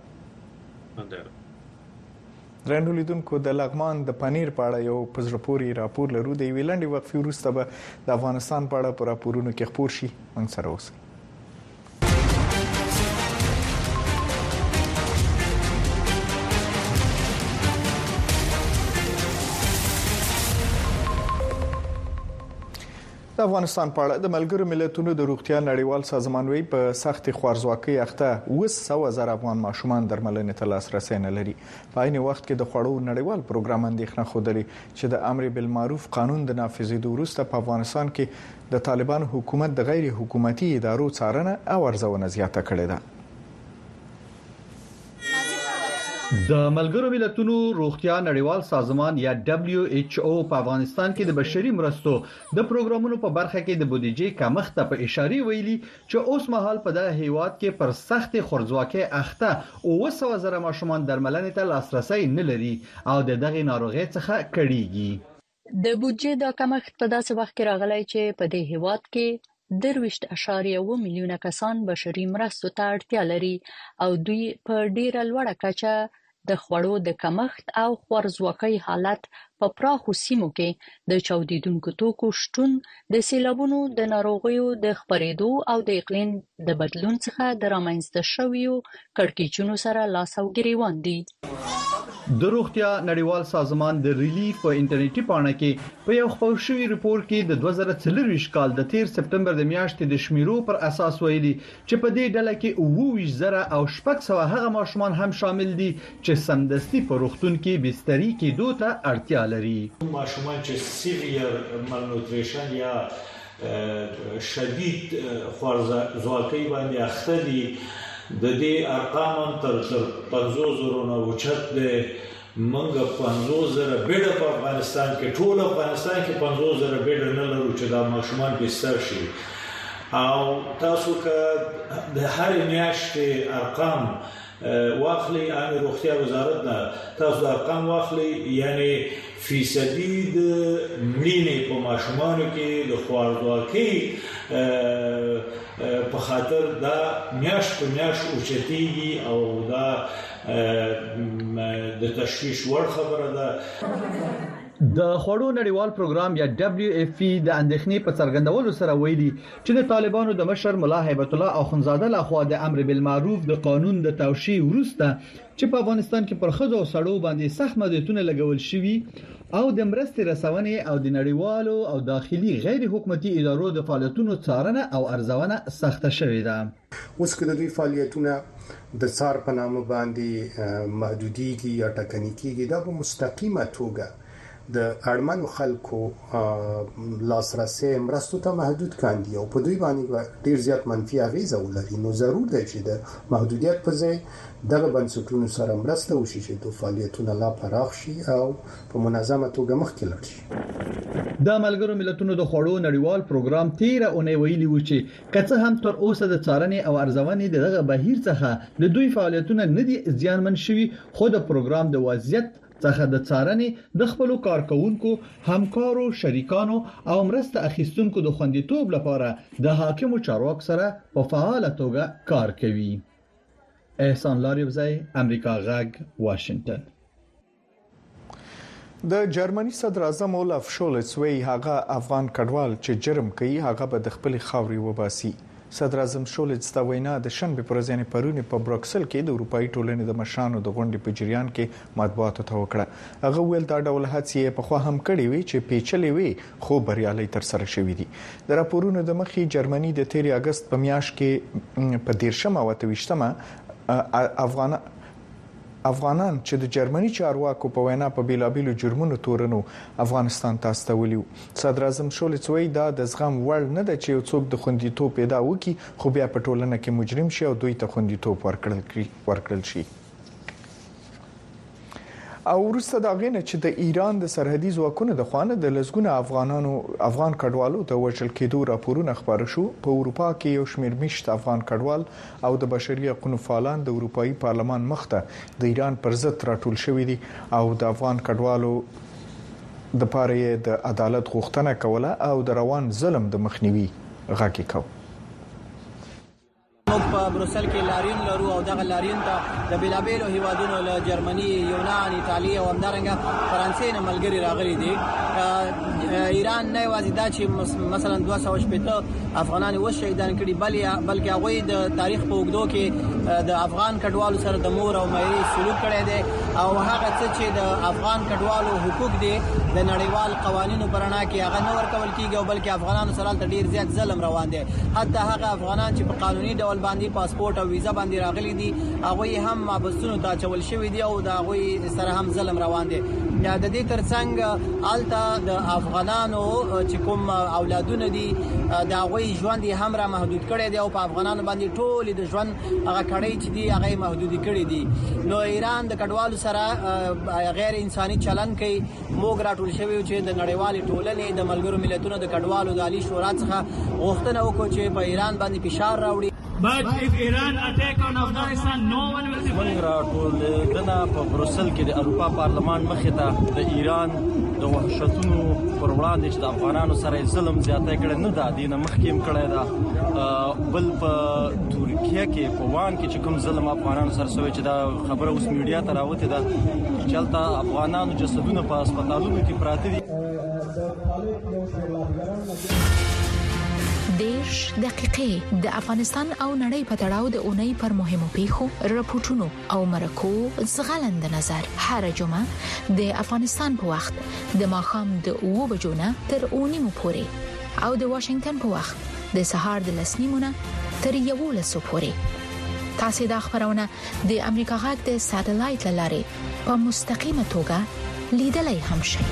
درنو لیدونکو د لغمان د پنیر په اړه یو پزرپوري راپور لرو د ویلندې وقفې وروسته به د افغانستان په اړه پر راپورونو کې خبر شي. موږ سره اوسئ. د افغانستان په اړه د ملګرو ملتونو د روغتیا نړیوال سازمان وی په سخت خوارزواکۍ اخته اوه زره افغان ماشومان درملنې ته لاسرسي نه لري. په عین وخت کې د خوړو نړیوال پروګرام اندېښنه خوده چې د امر بالمعروف قانون د نافذېدو وروسته په افغانستان کې د طالبان حکومت د غیر حکومتي ادارو څارنه او ارزونه زیاته کړې ده. د ملګرو ملتونو روغتیا نړیوال سازمان یا دبليو ایچ او په افغانستان کې د بشري مرستو د پروګرامونو په برخه کې د بودیجې کمښت په اشاره ویلي چې اوس مهال په دغه هیواد کې پر سخت خوارزواکۍ اخته اوه زره ماشومان درملنې ته لاسرسي نه لري او د دغه ناروغي څخه کړيږي. د بودیجې د کمښت په داسې وخت کې راغلی چې په دې هیواد کې درویشت اشاریه اوه میلیونه کسان بشري مرستو ته اړتیا لري او دوی په ډیره لوړه کچه د خوړو د کمښت او خوارزواکۍ حالت په پراخو سیمو کې د چاودیدونکو توکو شتون د سیلابونو د ناروغیو د خپرېدو او د اقلیم د بدلون څخه د رامنځته شویو کړکېچونو سره لاس او ګریوان دي. د روغتیا نړیوال سازمان د ریلیف په انټرنیټي پاڼه کې په یو خبر شوی ریپورت کې د دوه زره څلور کال د تیر سپتمبر د میاشتې د شمیرو پر اساس ویلي چې په دې ډله کې اوه زره او شپږ سوه هغه ماشومان هم شامل دي چې سمدستي په روغتون کې بستري کېدو ته اړتیا لري. ماشومان چې سیویر مالنوتریشن یا شدید خوارزواکۍ باندې اخته دي د دې ارقام تر پنځوس زره نه اوچت دي. موږ پنځوس زره بیډ په افغانستان کې ټول افغانستان کې پنځوس زره بیډ نه لرو چې دا ماشومان بستر شي. او تاسو که د هر میاشتې ارقام واخلي ان روغتیا وزارت نه تاسو ارقام واخلي یعنی فیصدي د مړینې په ماشومانو کې د خوارزواکۍ په خاطر دا میاش په میاش اوچتيږي او دا د تشویش وړ خبره ده. د خوړو نړیوال پروګرام یا دبليو اف پی د اندېښنې په څرګندولو سره ویلي چې د طالبانو د مشر ملا هیبت الله اخونزاده لخوا د امر بالمعروف د قانون د توشیح وروسته چې په افغانستان کې پر ښځو او سړو باندې سخت محدودیتونه لګول شوي او د مرستې رسونې او د نړیوالو او داخلي غیر حکومتي ادارو د فعالیتونو څارنه او ارزونه سخته شوې ده. اوس که د دوی فعالیتونه د څار په نامه باندې محدودیږي یا ټاکنې کیږي دا په مستقیمه توګه د اړمنو خلکو لاسرسي مرستو ته محدود کاندي او په دوی باندې ډیر زیات منفي اغیزه ولري. نو ضرور دی چې د محدودیت پر ځای دغه بنسټونو سره مرسته وشي چې د فعالیتونو لا پراخ شي او په منظمه توګه مخکې لاړ شي. د ملګرو ملتونو د خوړو نړیوال پروګرام تیر اونۍ ویلي و چې کڅه هم تر اوسه د څارنې او ارزونې دغه بهیر څخه د دوی فعالیتونه نه دي زیانمن شوي خو د پروګرام د وضعیت څخه د څارنې د خپل کارکونکو همکارو شریکانو او مرسته اخیستونکو د خوندیتوب لپاره د حاکمو چارواکو سره په فعاله توګه کار کوي. احسان لاریوزی امریکا غږ واشنگټن. د جرمني صدر اعظم اولف شولز وی هغه افغان کډوال چې جرم کوي هغه به د خپل خاوري وباسي. صدر اعظم شولز دا وینا د شنبه پر ورځ پرونی په بروکسل کې د اروپאי ټولنې د مشرانو د غونډې په جریان کې مطبوعاتو ته وکړه. هغه ویل دا ډول هڅې په خو هم کړې وي چې پیچلې وي خو بریالي تر سره شوې دي. د راپورونو د مخې جرمني د تیر اگست په میاشت کې په دیرشمه او اتويشتمه افغان افغانان چې د جرمني چارواکو په وینا په بیلابیلو جرمونو تورنو افغانستان ته استولیو. صدر اعظم شولز وی دا د زغم وړ نه ده چې یو څوک د خوندیتوب پیدا وکړي خو بیا په ټولنه کې مجرم شي او دوی ته خوندیتوب ورکړل ورکړل شي. او وروسته دا غینه چې د ایران د سرحدي ځواکونو د خوانه د لزګونه افغانانو افغان کډوالو د وژل کېدو راپورونه خبر شو په اروپا کې یو شمېر میشت افغان کډوال او د بشري حقوقو فعالان د اروپאי پارلمان مخته د ایران پر ضد راټول شوي دي او د افغان کډوالو د پاره د عدالت غوښتنه کوله او د روان ظلم د مخنیوي غږی کو موږ په بروسل کې لاریون لرو او دغه لاریون ته د بلابېلو هیوادونو له جرمني، یونان، ایتالیا او همدارنګه فرانسې نه ملګري راغلي دي. ایران نه یوازې دا چې مثلا دوه سوه شپږ افغانان و شهیدان کړي بلکې هغه د تاریخ په اوږدو کې د افغان کډوالو سره د مور او مېرې سلوک کړی دی او هغه څه چې د افغان کډوالو حقوق دي د نړیوال قوانینو پرانا کې هغه نه ورکول کیږي بلکې افغانانو سره ډیر زیات ظلم روان دي. حتی هغه افغانان چې په قانوني ډول باندې پاسپورت او ویزا باندې راغلي دي هغه هم محبسونو ته چول شوی دي او دا هغه سره هم ظلم روان دي. یا د دې ترڅنګ آلته د افغانانو چې کوم اولادونه دي دا هغه ژوند هم را محدود کړي دي او په افغانانو باندې ټول د ژوند هغه کړي چې دي هغه محدود کړي دي. نو ایران د کډوالو سره غیر انساني چلن کوي. موږ راټول شوی چې د نړیوال ټولنې د ملګرو ملتونو د کډوالو د عالی شورا څخه غوښتنه وکړو چې په ایران باندې فشار راوړي. But if Iran attack on Afghanistan, no one will be. موږ راټول دنه په بروسل کې د اروپا پارلمان مخې ته د ایران د وحشتونو پر وړاندې چې د افغانانو سره ظلم زیاته کړي نه دا دینه مخکیم کړي دا بل په ترکیه کې په وان کې چې کوم ظلم افغانانو سره شوی چې دا خبره اوس میډیا ته راوته ده چلته افغانانو جسدونه په هسپتالونو کې پراته دي. دیش دقیقې د افغانستان او نړۍ په تړاو د اونۍ پر مهمو پیښو راپورټونو او مرکو زغلند نظر هر جمعه د افغانستان په وخت د ماښام د اوو بجو نه تر اونیمو پورې او د واشنگټن په وخت د سهار د لسنیمونه تر یوولسو پورې. تاسو د خبرونه د امریکا غږ د ساتلایت لارې په مستقیمه توګه لیدلای هم شئ.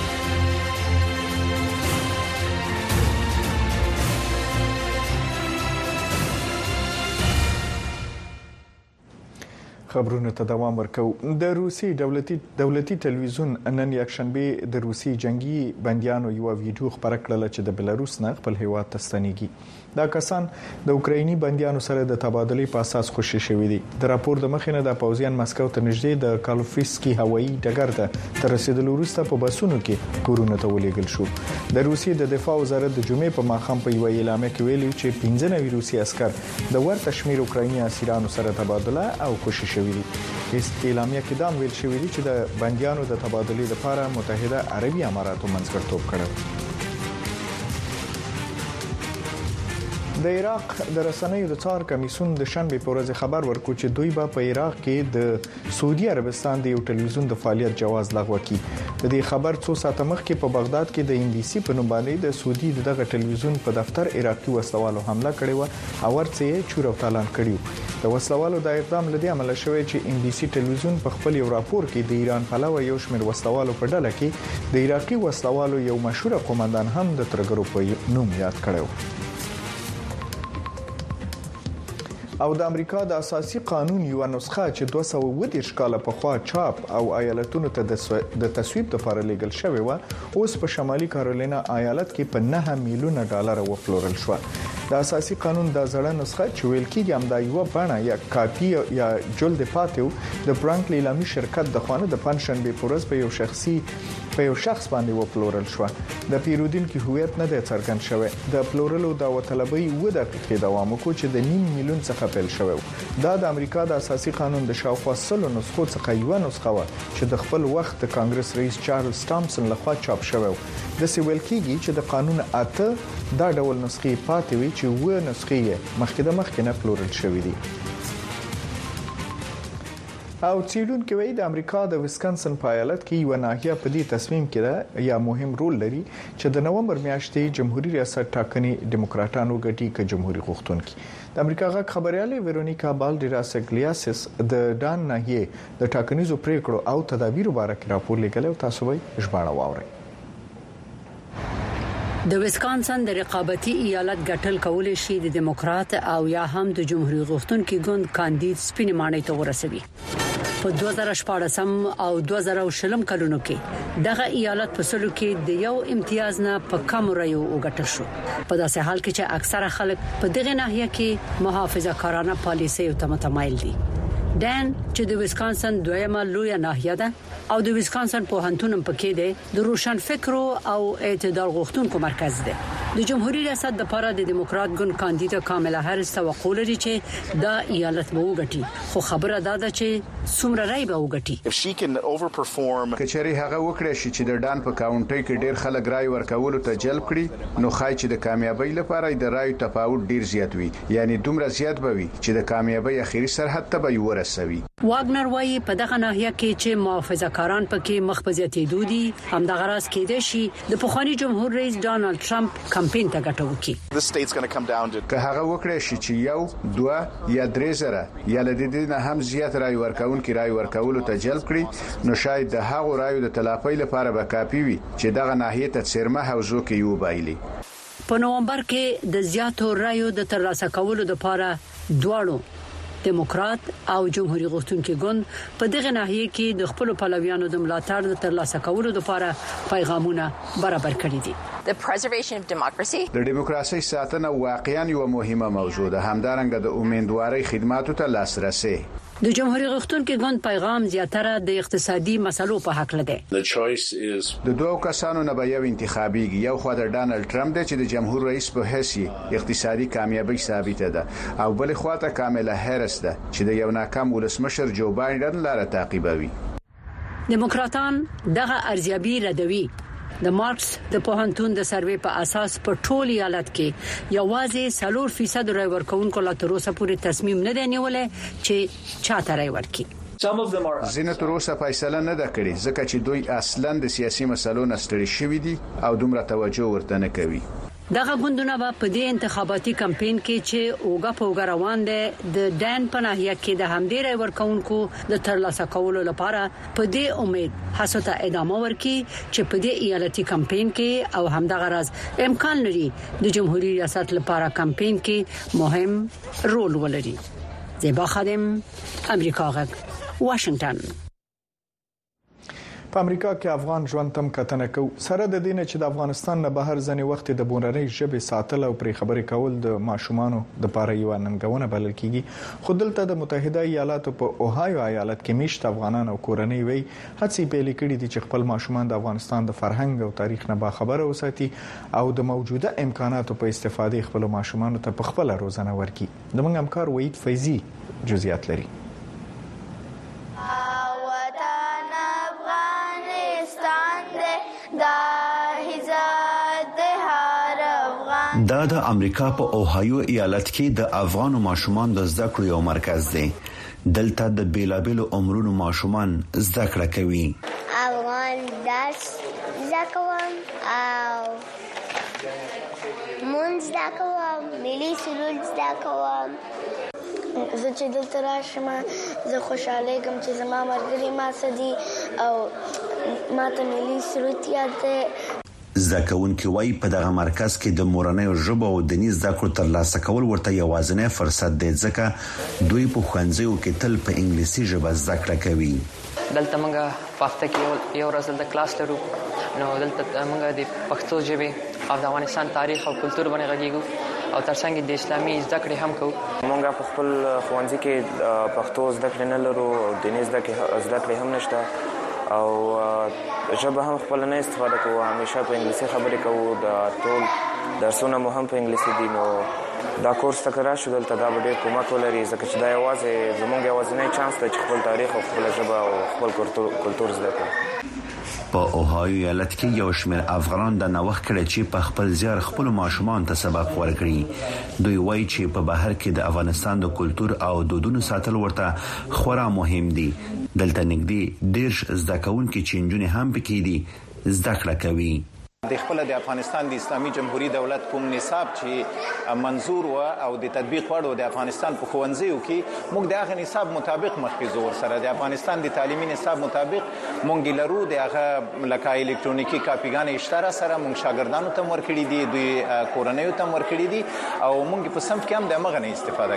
خبرونه ته دوام ورکو. د روسي دولتي دولتي ټلویزیون نن یکشنبه د روسي جنگي بنديانو یو ویډیو خبره کړله چې د بلاروس نه خپل هیواد ته ستنېږي. دا کسان د اوکرایني بنديانو سره د تبادلې په اساس خوشی شوي دي. د راپور د مخینه د پوزیان مسکو ته نږدې د کالوفسکي هوایي ډګر ته تر رسیدلو وروسته په بسونو کې کورونه ته ولېږل شو. د روسي د دفاع وزارت د جمعې په ماښام په یو اعلامیه کې ویلي چې پنځه نوي روسي عسكر د ورته شمیر اوکرایني اسیرانو سره تبادله او خوشی شوي دي. اعلامیه کې دا ویل شوی دی چې د بنديانو د تبادلې لپاره متحده عربي اماراتو منځګړیتوب کړی. د عراق د رسنیو د څار کمیسیون د شنبه په ورځ خبر ورکړ چې دوی به په عراق کې د سعودي عربستان د یو ټلویزیون د فعالیت جواز لغوه کړي. د دې خبر څو ساعته مخکې په بغداد کې د ام بي سي په نوم باندې د سعودي دغه ټلویزیون په دفتر عراقي وسلوالو حمله کړې و او ورڅ یې چور او تالان کړیو. د وسلوالو د اقدام لدی عمل شوی چې ام بي سي ټلویزیون په خپل یو راپور کې د ایران پلوه یو شمېر وسلوالو په ډله کې د عراقي وسلوالو یو مشهور قومندان هم د ترګرو په نوم یاد کړو. او د امریکا د اساسي قانون یو نسخه چې دوه سوه اووه دیرش کاله پخوا چاپ او ایالتونو ته د تصویب لپاره لیږل شوی و اوس په شمالي کارولینا ایالت کې په نه میلیونه ډالر وپلورل شو. د اساسي قانون د زړه نسخه چې ویل کېږي هم د یو بڼه یا کاپی یا جلد پاتیو د فرانکلی لامي شرکت د خوانه د پنځشنبه پورز په یو شخصي په یو شخص باندې وپلورل شو. د پیرودونکو هویت نه د څرګند شوی. د پلورلو د وطلبي و دقیقې دوام وکړ چې د نیم میلیون څخه پیل شوی. دا د امریکا د اساسي قانون د شاوخوا سلو نسخو څخه یو نسخه و چې د خپل وخت د کانګرس رئیس چارلز ټامسن لخوا چاپ شوی. د سیویل کېږي چې د قانون اته دا ډول نسخې پاتې وي چې و نسخې مخکې د مخکې نه پلورل شوی دي. او څېړونکو وایي د امریکا د ویسکانسن په ایالت کې یو ناحیه په دې تصمیم کې ده یا مهم رول لري چې د نومبر میاشتې جمهوریت ریاست ټاکنې دیموکراتانو ګټي ک جمهوریت غوښتونکي. د امریکا غږ خبرياله ویرونیکا بالډیراس ګلیاسس د ډان ناحیه د ټاکنیزو پریکړو او تدابیرو باره راپور لیکلی او تاسو به ژباړه واورئ. د ویسکانسن د رقابتي ایالت ګټل کول شي د دیموکرات او یا هم د جمهوریت غوښتونکو ګوند کاندید سپینمانه ته ورسوي. په دوه زره شپږ او دوه زره شل کلونو کې دغه ایالت په سلو کې د یو امتیاز نه په کم رایو وګټل شو په داسې حال کې چې اکثره خلک په دغه ناحیه کې محافظه کارانه پالیسي او متمایل دي. دان چې د ویسکانسن دویمه لویه ناحیه ده او د ویسکانسن په هنتونم پکې ده د روشن فکرو او اعتدال غوښتونکو مرکز ده. د جمهوریت ریاست د لپاره د دیموکرات ګوند کاندیدا کاملا هریس توقع لري چې دا ایالت به وګټي خو خبره ده چې څومره رای به وګټي. کچري هغه وکړي چې د ډان په کاونټي کې ډیر خلک رای ورکولو ته جلب کړي نو خای چې د کامیابی لپاره د رای تفاوت ډیر زیات وي یعنی دومره زیات به وي چې د کامیابی اخیری سرحد ته به ورسوي. واګنر وايي په دغه ناحیه کې چې محافظه کاران پکې مخبزيتي دودي هم د غراس کېده شي د پخوانی جمهور رئیس ډانلډ ټرمپ کمپاین ته ګټه وکړي. که هغه وکړي چې یو دوه یا درې زره یا لدې نه هم زیات رای ورکونکي رای ورکولو ته جلب کړي نو شاید د هغو رایو د تلافي لپاره به کافي وي چې دغه ناحیه ته څرمه حوزو کې یو بایلي. په نومبر کې د زیاتو رایو د ترلاسه کولو لپاره دواړو دیموکرات او جمهوریت غوښتونکي ګوند په دغه ناحیه کې د خپل پلویانو د ملاتړ د ترلاسه کولو لپاره پیغامونه برابر کړي دي. The preservation of democracy. د دیموکراسي ساتنه واقعا یو مهمه موضوع ده همدارنګه د امیدواري خدماتو ته لاسرسي. د جمهوریت غوښتونکي ګوند پیغام زیاتره د اقتصادي مسلو په حق لده. د دوه کسانو نه به یو انتخابيږي یو خو د ډانلډ ټرمپ دی چې د جمهور رئیس په حیثیت اقتصادي کامیابی ثابت ده او بل خو ته کاملا هریس ده چې د یو ناکام ولسمشر جو بایدن لاره تعقیبوي. دیموکراتان دغه ارزیابي ردوي. د مارکس د پوهنتون د سروې په اساس په ټول ایالت کې یوازې څلور فیصد رای ورکوونکو لا تر اوسه پورې تصمیم نه دی نیولې چې چاته رای ورکړي. زینه تر اوسه فیصله نه ده کړې ځکه چې دوی اصلاً د سیاسي مسلو نه ستړي شوي دي او دومره توجه ورته نه کوي. دغه غوندونه په دې انتخاباتي کمپاین کې چې اوګه په اوګه روان دي د ډان په ناحیه کې د همدې ورکوونکو د ترلاسه کولو لپاره په دې امید هڅه ته ادامه ورکړي چې په دې ایالتي کمپاین کې او همدغه راز امکان لري د جمهوریت ریاست لپاره کمپاین کې مهم رول ولري. زیبا خادم امریکا غږ واشنگټن. په امریکا کې افغان ژوند تم کتنه کو سره د دینه چې د افغانستان نه بهر ځنې وخت د بورنۍ ژبې ساتل او پرې خبرې کول د ماشومانو د پاره یو ننګونه بلل کیږي. خو دلته د متحده ایالاتو په اوهایو ایالت کې میشت افغانان او کورنۍ وی هڅې پیل کړې دي چې خپل ماشومان د افغانستان د فرهنګ او تاریخ نه باخبره وساتي او د موجوده امکاناتو په استفادې خپل ماشومان ته په خپل روزنه ورکړي. د موږ همکار وحید فیضی جزئیات لري. دا د امریکا په اوهایو ایالت کې د افغان ماشومان د زده کړې یو مرکز دی. دلته د بیلابیلو عمرونو ماشومان زده کړه کوي. افغان درس زده کوم او مونږ زده کوم، ملي سرود زده کوم. زه چې دلته راشم زه خوشاله کوم چې زما مرګري ما سدي او ماته ملي سرود یاد ده. زده کوونکي وايي په دغه مرکز کې د مورنۍ ژبه او دیني زده کړو ترلاسه کول ورته یوازینی فرصت دی ځکه دوی په ښوونځیو کې تل په انګلیسي ژبه زده کړه کوي. دلته موږ په هفته کې یو ورځ د کلاس لرو نو دلته موږ د پښتو ژبې او د افغانستان تاریخ او کلچر باندې غږیږو او ترڅنګ د اسلامي زده کړې هم کوو. موږ په خپل ښوونځي کې پښتو زده کړې نه لرو او دیني زده کړې هم نشته او ژبه هم خپل نه استفاده کوو، همیشه په انګلیسي خبرې کوو. د ټول درسونه مو هم په انګلیسي دي. نو دا کورس ته راشو دلته دا به ډېر کومک ولري ځکه چې دا یوازې زموږ یوازینی چانس دی چې خپل تاریخ او خپل ژبه او خپل کلتور زده کړو. په اوهایو ایالت کې یو شمېر افغانان د نوښت کړي چې په خپل زیار خپل ماشومان ته سبق ورکړي. دوی وایي چې په بهر کې د افغانستان د کلتور او دودونو ساتل ورته خورا مهم دي. دلته نږدې ډېر زده کوونکي چې نجونې هم پکې دي زده کړه کوي. د خپل د افغانستان د اسلامي جمهوریت دولت کوم نصاب چې منظور و او د تطبیق وړو د افغانستان په ښوونځیو کې موږ د هغه نصاب مطابق مخکې زور سره د افغانستان د تعلیمي نصاب مطابق موږ لرو د هغه لکه الکترونیکی کاپیګانې اشترا سره موږ شاګردانو ته ورکړي دي، دوی کورنیو ته ورکړي دي او موږ په صنف کې هم د مغه نه استفاده کوو.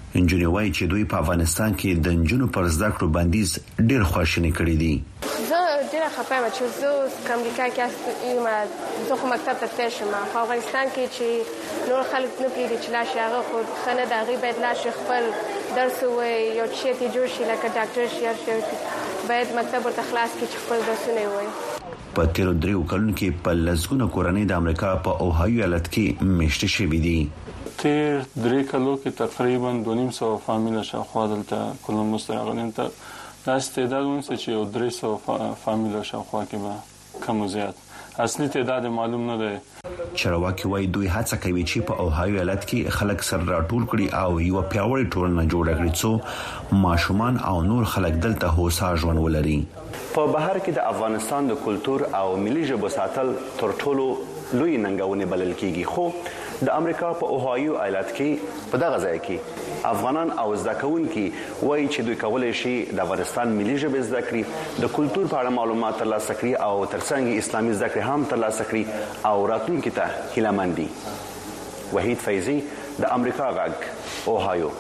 انجونی وایي چې دوی په افغانستان کې د نجونو پر زده کړو بندیز ډېر خواشینی کړی دی. زه ډېر خپه یم چې زه په امریکا کې یم، زه خو مکتب ته تللی شم. په افغانستان کې چې نور خلک نه پرېږدي چې لاړ شي، هغه خو ښه نه ده. هغوی باید لاړ شي خپل درس ووایي، یو شی ته جوړ شي لکه ډاکټر شي، هر شی باید مکتب ورته خلاص کړي چې خپل درسونه یې ووایي. په تیرو دریو کلونو کې په لسګونه کورنۍ د امریکا په اوهایو ایالت کې میشته شوي دي. تیر درې کلو کې تقریبا دوه نیم سوه فامیله شاوخوا دلته کولمبوس ته راغلي. دا استعداد ونیسه چې یو درې سوه فامیله شاوخوا کې به کم و زیات، اصلي تعداد معلوم نه دی. چارواکي وایي دوی هڅه کوي چې په اوهایو ایالت کې خلک سره راټول کړي او یو پیاوړی ټولنه جوړه کړي څو ماشومان او نور خلک دلته هوسا ژوند ولري. په بهر کې د افغانستان د کلتور او ملي ژبو ساتل تر ټولو لوی ننګونې بلل کیږي، خو د امریکا په اوهایو ایالت کې په دغه ځای کې افغانان او زده کوونکي وایي چې دوی کولای شي د افغانستان ملي ژبې زده کړي، د کلتور په اړه معلومات ترلاسه کړي او ترڅنګ اسلامي زده کړې هم ترلاسه کړي او راتلونکي ته هیله مند دي. وحید فیضي، د امریکا غږ، اوهایو.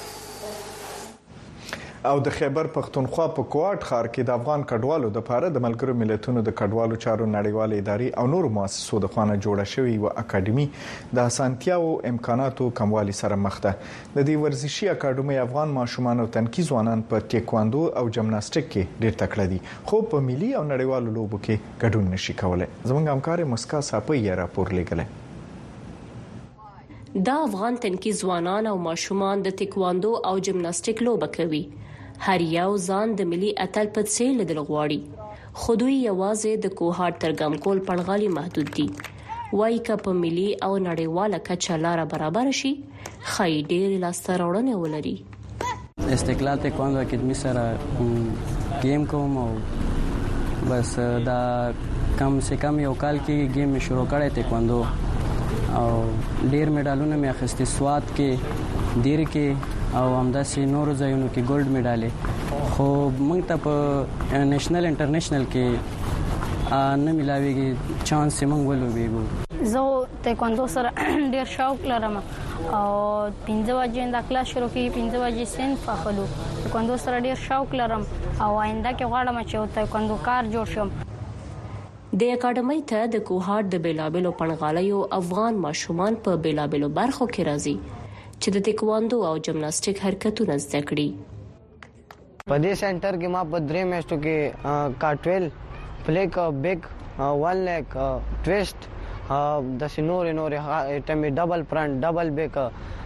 او د خیبر پختونخوا په کوټ ښار کې د افغان کډوالو د لپاره د ملګرو ملتونو د کډوالو چارو نړیوال ادارې او نور مؤسسو د خوانه جوړه شوې و اکاډمي د اسانتیاو امکاناتو کموالي سره مخ ده. د دې ورزشي اکاډمي افغان ماشومان او تنکي ځوانان په ټیکواندو او جمناستیک کې ډېر تکړه دي، خو په ملي او نړیوالو لوبو کې ګډون نشي کولای. زموږ همکار مسکا صاحب یې راپور لګلې. دا افغان تنکي ځوانان او ماشومان د ټیکواندو او جمناستیک لوبه کوي. هر یو ځان د ملي اتل په څیر لیدل غواړي، خو دوی یوازې د کوهاټ ترګم کول پړغالي محدود دي. وایي که په ملي او نړیواله کچه لاره برابر شي، خای ډېر لاسته راوړنې ولري. استقلال تکواندو اکیډمي سره گیم کوم او بس دا کم سے کم یو کال کې گیم می شروع کړی تکواندو او ډېر میډالونه مې اخیستي، سوات کې، دیر کې او همداسې نورو ځایونو کې ګولډ میډالې، خو موږ ته په نېشنل انټرنیشنل کې نه ملاويږي چانس موږ ولوبېږو. زه تکواندو سره ډېر شوق لرم او پنځه بجې دا کلاس شروع کیږي، پنځه بجې صنف اخلو. تکواندو سره ډېر شوق لرم او آینده کې غواړم چې تکواندو کار جوړ شم. د اکاډمۍ ته د کوهاټ د بیلابلو پنغالیو افغان ماشومان په بیلابلو برخو کې راځي چې د ټیکواندو او جمناستیک حرکتونه زده کړي. په دې سنټر کې ما په درې میاشتو کې کارټویل، فلیک، بیک، ون لیگ، ټویسټ، د سينور نور ټمي ډبل فرنٹ، ډبل بیک،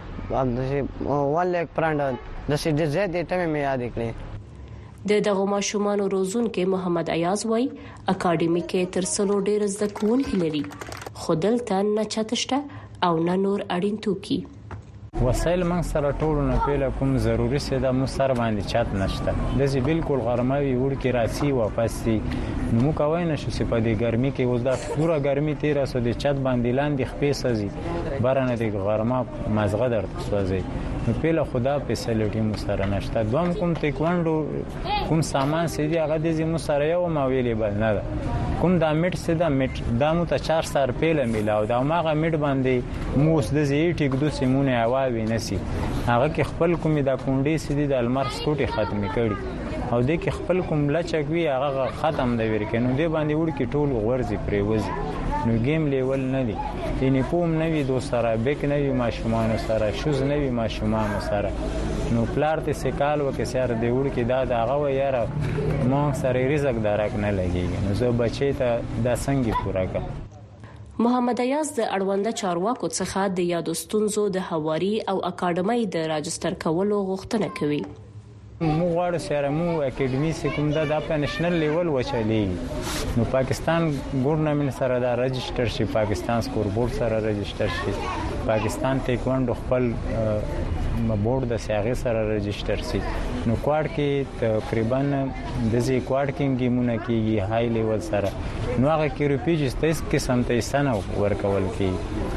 د ون لیگ فرنٹ، د سي د زید ټمي مې یاد کړې. د دغه ماشومان روزونکو محمد ایاز وای اکاډمي کې تر څلور ډیر زده کوونکي لري، خو دلته نه چتشته او نه نور اړین توکي. وسایل موږ سره ټول نه پیله کوم ضروري څه د مو سره باندې چات نشته، د زی بالکل غرموي وړ کې راسي واپس سي نو کوي نشو چې په دې ګرمي کې وز د پوره ګرمي تیر سو د چات باندې لاندې خپې سزي بارنه د غرمه مزغه درته سوځي نو پیله خدا په سلیټي مو سره نشته. دوم کوم ټیکواندو کوم سامان سي دی هغه د زی مو سره یو ما ویلې بل نه ده، کوم دا میټ سي دا میټ دا مو ته چار سر پیله میلاو دا ماغه میټ باندې موس د زی ټیک دو سیمونه اواوي نسی هغه کې خپل کومې دا کونډې سي د المر سکوټي ختمي کړي او د کې خپل کوم لچکوي هغه ختم دی ورکه نو دی باندې وړ کې ټول غورځي پریوزي نو گیم لیول نه دی یعنی پوم نوی دو سره بیک نوی ماشومان سره شوز نوی ماشومان سره نو پلار ته سکال وکي سره دی وړ کې دا دا غو یاره مونږ سره رزق درک نه لګي نو زه بچی ته دا څنګه پورا کا. محمد ایاز د اړونده چارواکو څخه د یادو ستونزو د هواري او اکاډمۍ د راجستر کولو غوښتنه کوي. مو غواړو سره مو اکیډمي سکوم دا د نېشنل لیول وچلي نو پاکستان ګورنمنت سره دا رجستر شي، پاکستان سکور بورډ سره رجستر شي، پاکستان ټیکواندو خپل بورډ د سیاغه سره رجستر شي نو کوارټ کې تقریبا د زی کوارټ کې گیمونه کیږي های لیول سره نو هغه کې روپیجز تیس قسم ته سنه ورکول کی.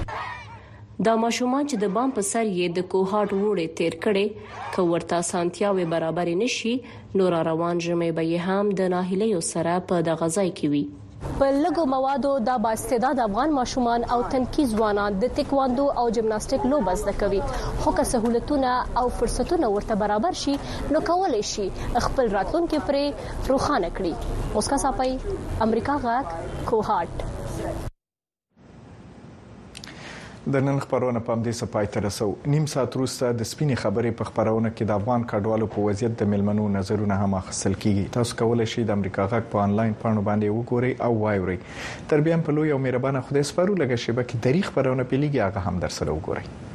دا ماشومان چې د بام په سر یې د کوهاټ وړې تیر کړي که ورته سانتیاوي برابر نشي نور روان جمعې به هم د ناهیلیو سره په د غځای کې وي. په لګو موادو د بااستعداد افغان ماشومان او تنکي ځوانان د تکواندو او جمناستیک لوبه زده کوي خو که سہولتونه او فرصتونه ورته برابر شي نو کولای شي خپل راتلونکي پرې روښانه کړي. مسکا صاحب امریکا غاک کوهات. د نن خبرونه په دې سپای تر رسو نیم ساعت وروسته د سپینې خبرې په خبرونه کې د افغان کډوالو په وضعیت د ملمنو نظرونه هم اخیستل کیږي. تاسو کولای شئ د امریکا غاک په انلاین پاڼو باندې وګورئ او وایورئ. تر بیا په لوی او مهربانه خدای سپارو لګه شبکې تاریخ خبرونه پیلېږي هغه هم در سره وګورئ.